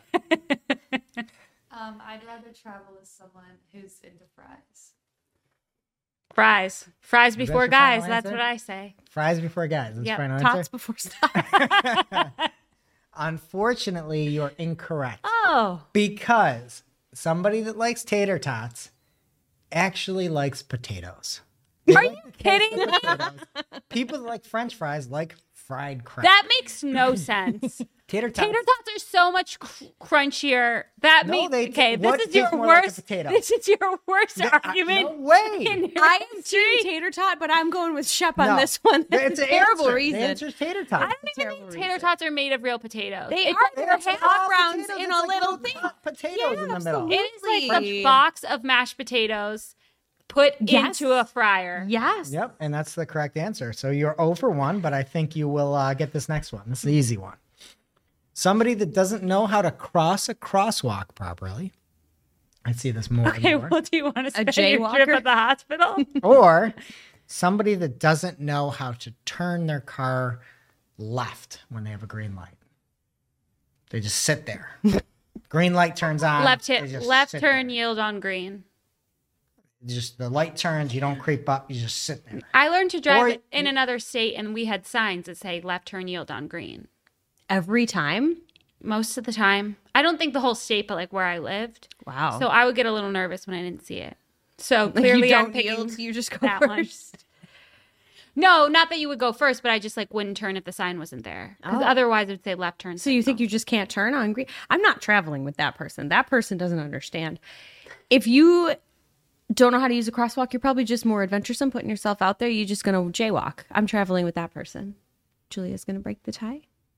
Um, I'd rather travel with someone who's into fries. Fries. Fries that before your guys. final That's answer? what I say. Fries before guys. That's Yep, final Tots answer. before stuff. Unfortunately, you're incorrect. Oh. Because somebody that likes tater tots actually likes potatoes. Are you kidding me? People that like French fries like fried crab. That makes no sense. tater tots. Tater tots are so much cr- crunchier. That No, makes they- okay. what This is tastes your more like a worst. potato? This is your worst I- argument. no way. in I am history. team tater tot, but I'm going with Shep on No. this one. That's It's a an terrible answer. reason. The answer's tater I tots. don't even terrible think tater reason. tots are made of real potatoes. They It's are. like They're they're half half- rounds potatoes. in It's a like little thing. hot potatoes in the middle. It is like a Absolutely. box of mashed potatoes put Yes. into a fryer. Yes. Yep, and that's the correct answer. So you're zero for one, but I think you will uh, get this next one. This is the easy one. Somebody that doesn't know how to cross a crosswalk properly. I see this more Okay, and more. well, do you want to spend your jaywalker? trip at the hospital? Or somebody that doesn't know how to turn their car left when they have a green light. They just sit there. Green light turns on. left they hit, just left sit turn, there. yield on green. Just the light turns. You don't creep up. You just sit there. I learned to drive Or- it in another state, and we had signs that say left turn, yield on green. Every time. Most of the time, I don't think the whole state, but like where I lived. Wow. So I would get a little nervous when I didn't see it. So Like, clearly, you I'm don't picking yield, you just go that first. one. No, not that you would go first, but I just like wouldn't turn if the sign wasn't there. Because Oh. otherwise, it would say left turn. So you think you just can't turn on green? I'm not traveling with that person. That person doesn't understand. If you don't know how to use a crosswalk, you're probably just more adventuresome, putting yourself out there. You're just going to jaywalk. I'm traveling with that person. Julia's going to break the tie.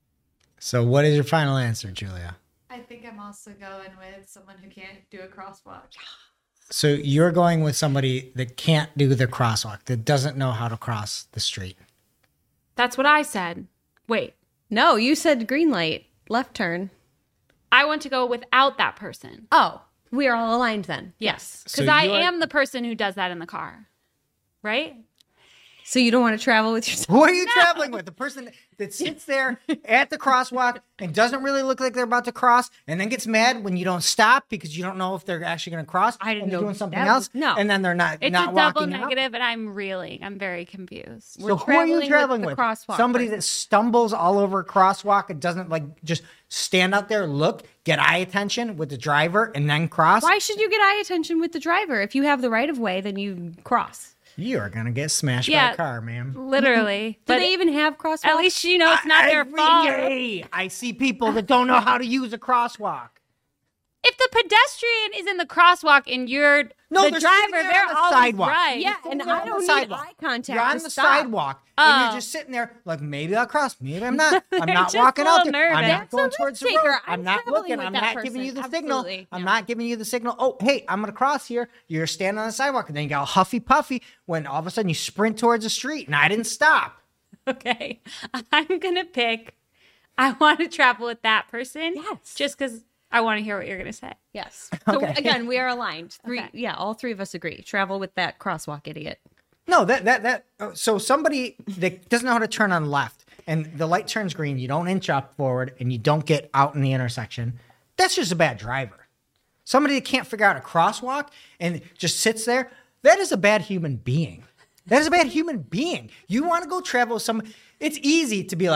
So what is your final answer, Julia? I think I'm also going with someone who can't do a crosswalk. So you're going with somebody that can't do the crosswalk, that doesn't know how to cross the street. That's what I said. Wait, No, you said green light, left turn. I want to go without that person. Oh, we are all aligned then. Yes, So because I you're- am the person who does that in the car, right? So you don't want to travel with yourself? Who are you traveling with? The person that sits there at the crosswalk and doesn't really look like they're about to cross, and then gets mad when you don't stop because you don't know if they're actually going to cross. I didn't and they're know doing something that else. was- no. and then they're not It's not a double walking out. negative, and I'm reeling. I'm very confused. We're So who are you traveling with traveling the with? crosswalk Somebody person. that stumbles all over a crosswalk and doesn't like just stand out there, look, get eye attention with the driver, and then cross. Why should you get eye attention with the driver? If you have the right of way, then you cross. You are gonna get smashed by Yeah. a car, ma'am. Literally. Do but they even have crosswalks? at least you know it's not their Every fault. day I see people that don't know how to use a crosswalk. If the pedestrian is in the crosswalk and you're No, the they're driver, sitting there they're on the always sidewalk. right. Yeah, and You're I on the don't need sidewalk. eye contact You're on to the stop. sidewalk, and Oh. you're just sitting there like, maybe I'll cross, maybe I'm not. I'm They're not just walking a out little there. I'm nervous. not That's a going towards the risk road. taker. I'm I'm not traveling looking. with I'm that not person. giving you the Absolutely. signal. I'm No. not giving you the signal. Oh, hey, I'm gonna cross here. You're standing on the sidewalk, and then you got huffy puffy when all of a sudden you sprint towards the street, and I didn't stop. Okay. I'm going to pick, I want to travel with that person. Yes. Just because I want to hear what you're going to say. Yes. So Okay. again, we are aligned. Three, Okay. yeah, all three of us agree. Travel with that crosswalk idiot. No, that that that. uh, So somebody that doesn't know how to turn on left, and the light turns green, you don't inch up forward, and you don't get out in the intersection. That's just a bad driver. Somebody that can't figure out a crosswalk and just sits there. That is a bad human being. That is a bad human being. You want to go travel with someone. It's easy to be like,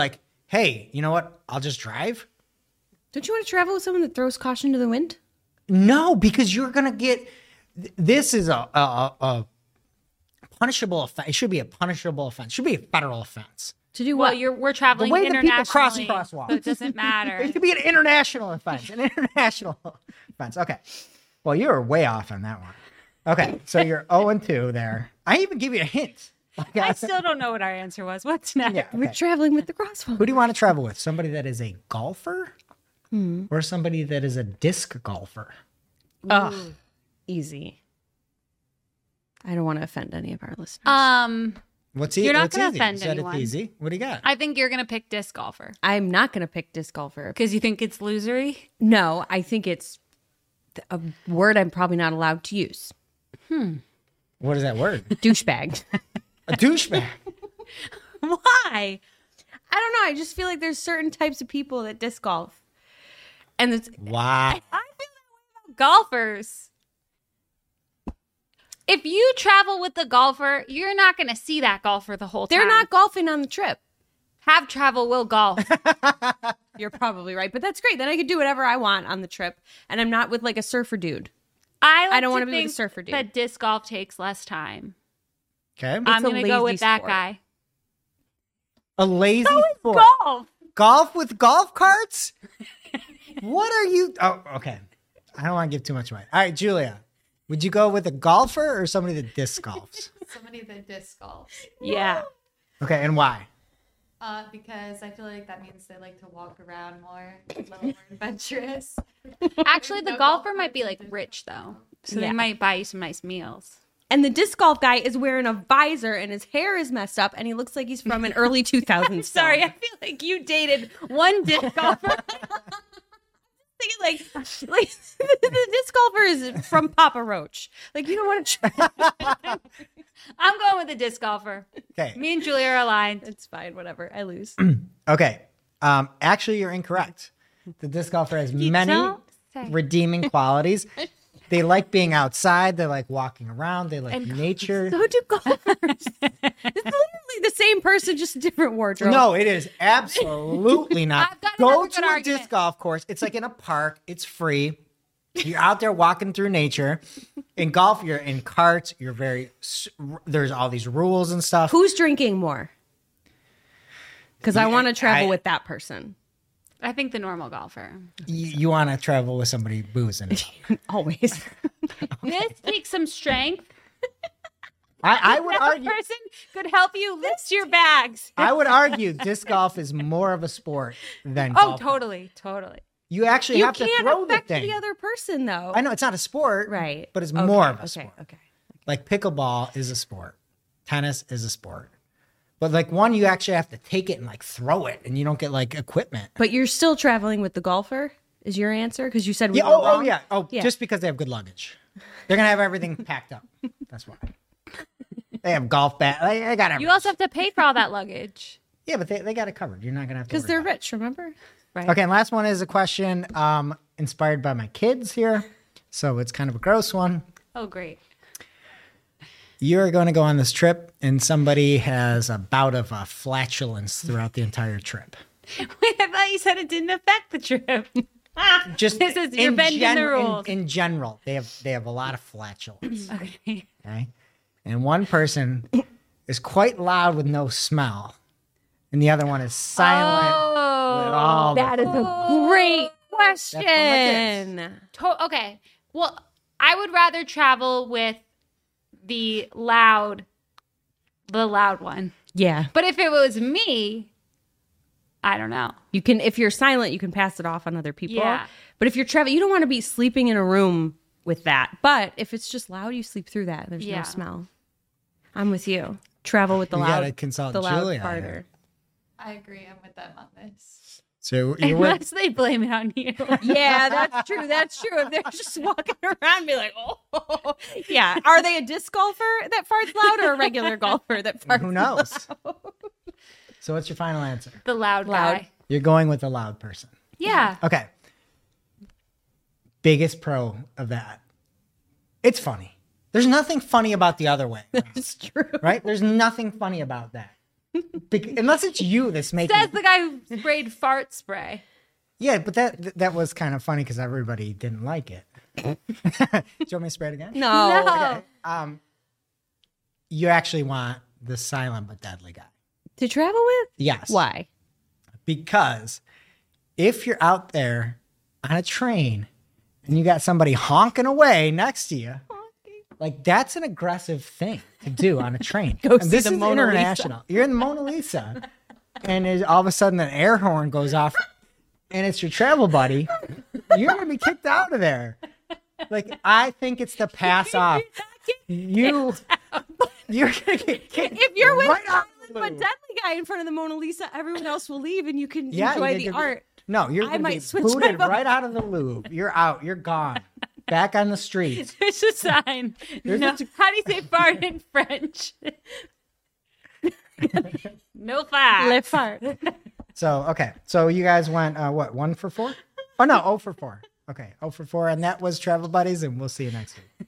hey, you know what? I'll just drive. Don't you want to travel with someone that throws caution to the wind? No, because you're gonna get. th- This is a a, a a punishable offense. It should be a punishable offense. It should be a federal offense. To do Well, what? you're we're traveling way that people cross internationally, crosswalks. so it doesn't matter. It should be an international offense. An international offense. Okay. Well, you were way off on that one. Okay, so you're zero and two there. I even give you a hint. Like, I still don't know what our answer was. What's next? yeah. We're Okay. traveling with the crosswalk. Who do you want to travel with? Somebody that is a golfer, Hmm. or somebody that is a disc golfer? Ugh, easy. I don't want to offend any of our listeners. Um, What's e- You're not what's gonna easy? offend You said anyone. it's easy. What do you got? I think you're gonna pick disc golfer I'm not going to pick disc golfer. because you think it's losery. No, I think it's th- a word I'm probably not allowed to use. What is that word? Douchebag. A douchebag. Why? I don't know. I just feel like there's certain types of people that disc golf. And it's Wow. I feel that way about golfers. If you travel with the golfer, you're not going to see that golfer the whole time. they're not golfing on the trip. Have travel, will golf. You're probably right, but that's great. Then I could do whatever I want on the trip, and I'm not with like a surfer dude. I, like I don't to wanna be with a think surfer dude. That disc golf takes less time. Okay. I'm a going to go lazy with that sport. guy. A lazy sport. Golf. Golf with golf carts? What are you? Oh, okay. I don't want to give too much away. All right, Julia. Would you go with a golfer or somebody that disc golfs? Somebody that disc golfs. Yeah. Okay, and why? Uh, because I feel like that means they like to walk around more, a little more adventurous. Actually, the No golfer golfer might be is like disc rich though, so Yeah. they might buy you some nice meals. And the disc golf guy is wearing a visor, and his hair is messed up, and he looks like he's from an early two thousands. Sorry, I feel like you dated one disc golfer. Thinking like, like the disc golfer is from Papa Roach. Like you don't want to try. I'm going with the disc golfer. Okay. Me and Julia are aligned. It's fine, whatever. I lose. Okay. Um, actually, you're incorrect. The disc golfer has many don't say. redeeming qualities. They like being outside. They like walking around. They like nature. So do golfers. It's literally the same person, just a different wardrobe. No, it is absolutely not. I've got Go another to good a argument. disc golf course. It's like in a park. It's free. You're out there walking through nature. In golf, you're in carts. You're very. s- There's all these rules and stuff. Who's drinking more? Because I Yeah, want to travel I- with that person. I think the normal golfer. You, you want to travel with somebody boozing. Always. This takes some strength. I, I would That argue. person could help you lift your bags. I would argue disc golf is more of a sport than Oh, golf. totally, totally. You actually You have to can't throw the affect thing. the other person, though. I know it's not a sport, Right. But it's Okay, more of a okay, sport. Okay. Like pickleball is a sport, tennis is a sport, but like one you actually have to take it and like throw it, and you don't get like equipment. But you're still traveling with the golfer, is your answer? Because you said we Yeah. were Oh, oh wrong. yeah. Oh, Yeah. just because they have good luggage, they're gonna have everything packed up. That's why. They have golf bat. They, they got everything. You also have to pay for all that luggage. yeah, but they, they got it covered. You're not gonna have to. Because worry they're about it. rich, remember? Right. Okay, and last one is a question um, inspired by my kids here. So it's kind of a gross one. Oh, great. You're going to go on this trip, and somebody has a bout of uh, flatulence throughout the entire trip. Wait, I thought you said it didn't affect the trip. Just This is- you're in bending the gen- in- rules. In, general, they have they have a lot of flatulence. Okay. Okay, and one person is quite loud with no smell, and the other one is silent with all the That is a great question. kids. To- okay. Well, I would rather travel with the loud, the loud one. Yeah. But if it was me, I don't know. You can, if you're silent, you can pass it off on other people. Yeah. But if you're traveling, you don't want to be sleeping in a room with that. But if it's just loud, you sleep through that. There's Yeah. no smell. I'm with you. Travel with the You loud. gotta consult the loud Julia farter. here. I agree. I'm with them on this. So you're with Unless they blame it on you. Yeah, that's true. That's true. If they're just walking around, be like, oh, yeah. Are they a disc golfer that farts loud or a regular golfer that farts? who knows? So what's your final answer? The loud, Loud. guy. You're going with the loud person. Yeah. Okay. Biggest pro of that. It's funny. There's nothing funny about the other way, It's true. right? There's nothing funny about that. Be- unless it's you that's making. Says the guy who sprayed fart spray. Yeah, but that that was kind of funny because everybody didn't like it. Do you want me to spray it again? No. No. Um, you actually want the silent but deadly guy. To travel with? Yes. Why? Because if you're out there on a train and you got somebody honking away next to you, like that's an aggressive thing to do on a train. Go And see this the is Mona Lisa. international. You're in the Mona Lisa, and it- all of a sudden an air horn goes off, and it's your travel buddy. You're gonna be kicked out of there. Like I think it's the pass off. You, you're gonna get kicked. If you're with right a off silent the but loop. deadly guy in front of the Mona Lisa, everyone else will leave and you can Yeah, enjoy you the get- art. No, you're I gonna might be switch my booted vote. right out of the Louvre. You're out. You're gone. Back on the streets. There's a sign. There's No, a t- how do you say fart in French? No fart. Lip fart. So okay, so you guys went uh, what one for four? Oh no, oh for four. Okay, oh for four, and that was Travel Buddies, and we'll see you next week.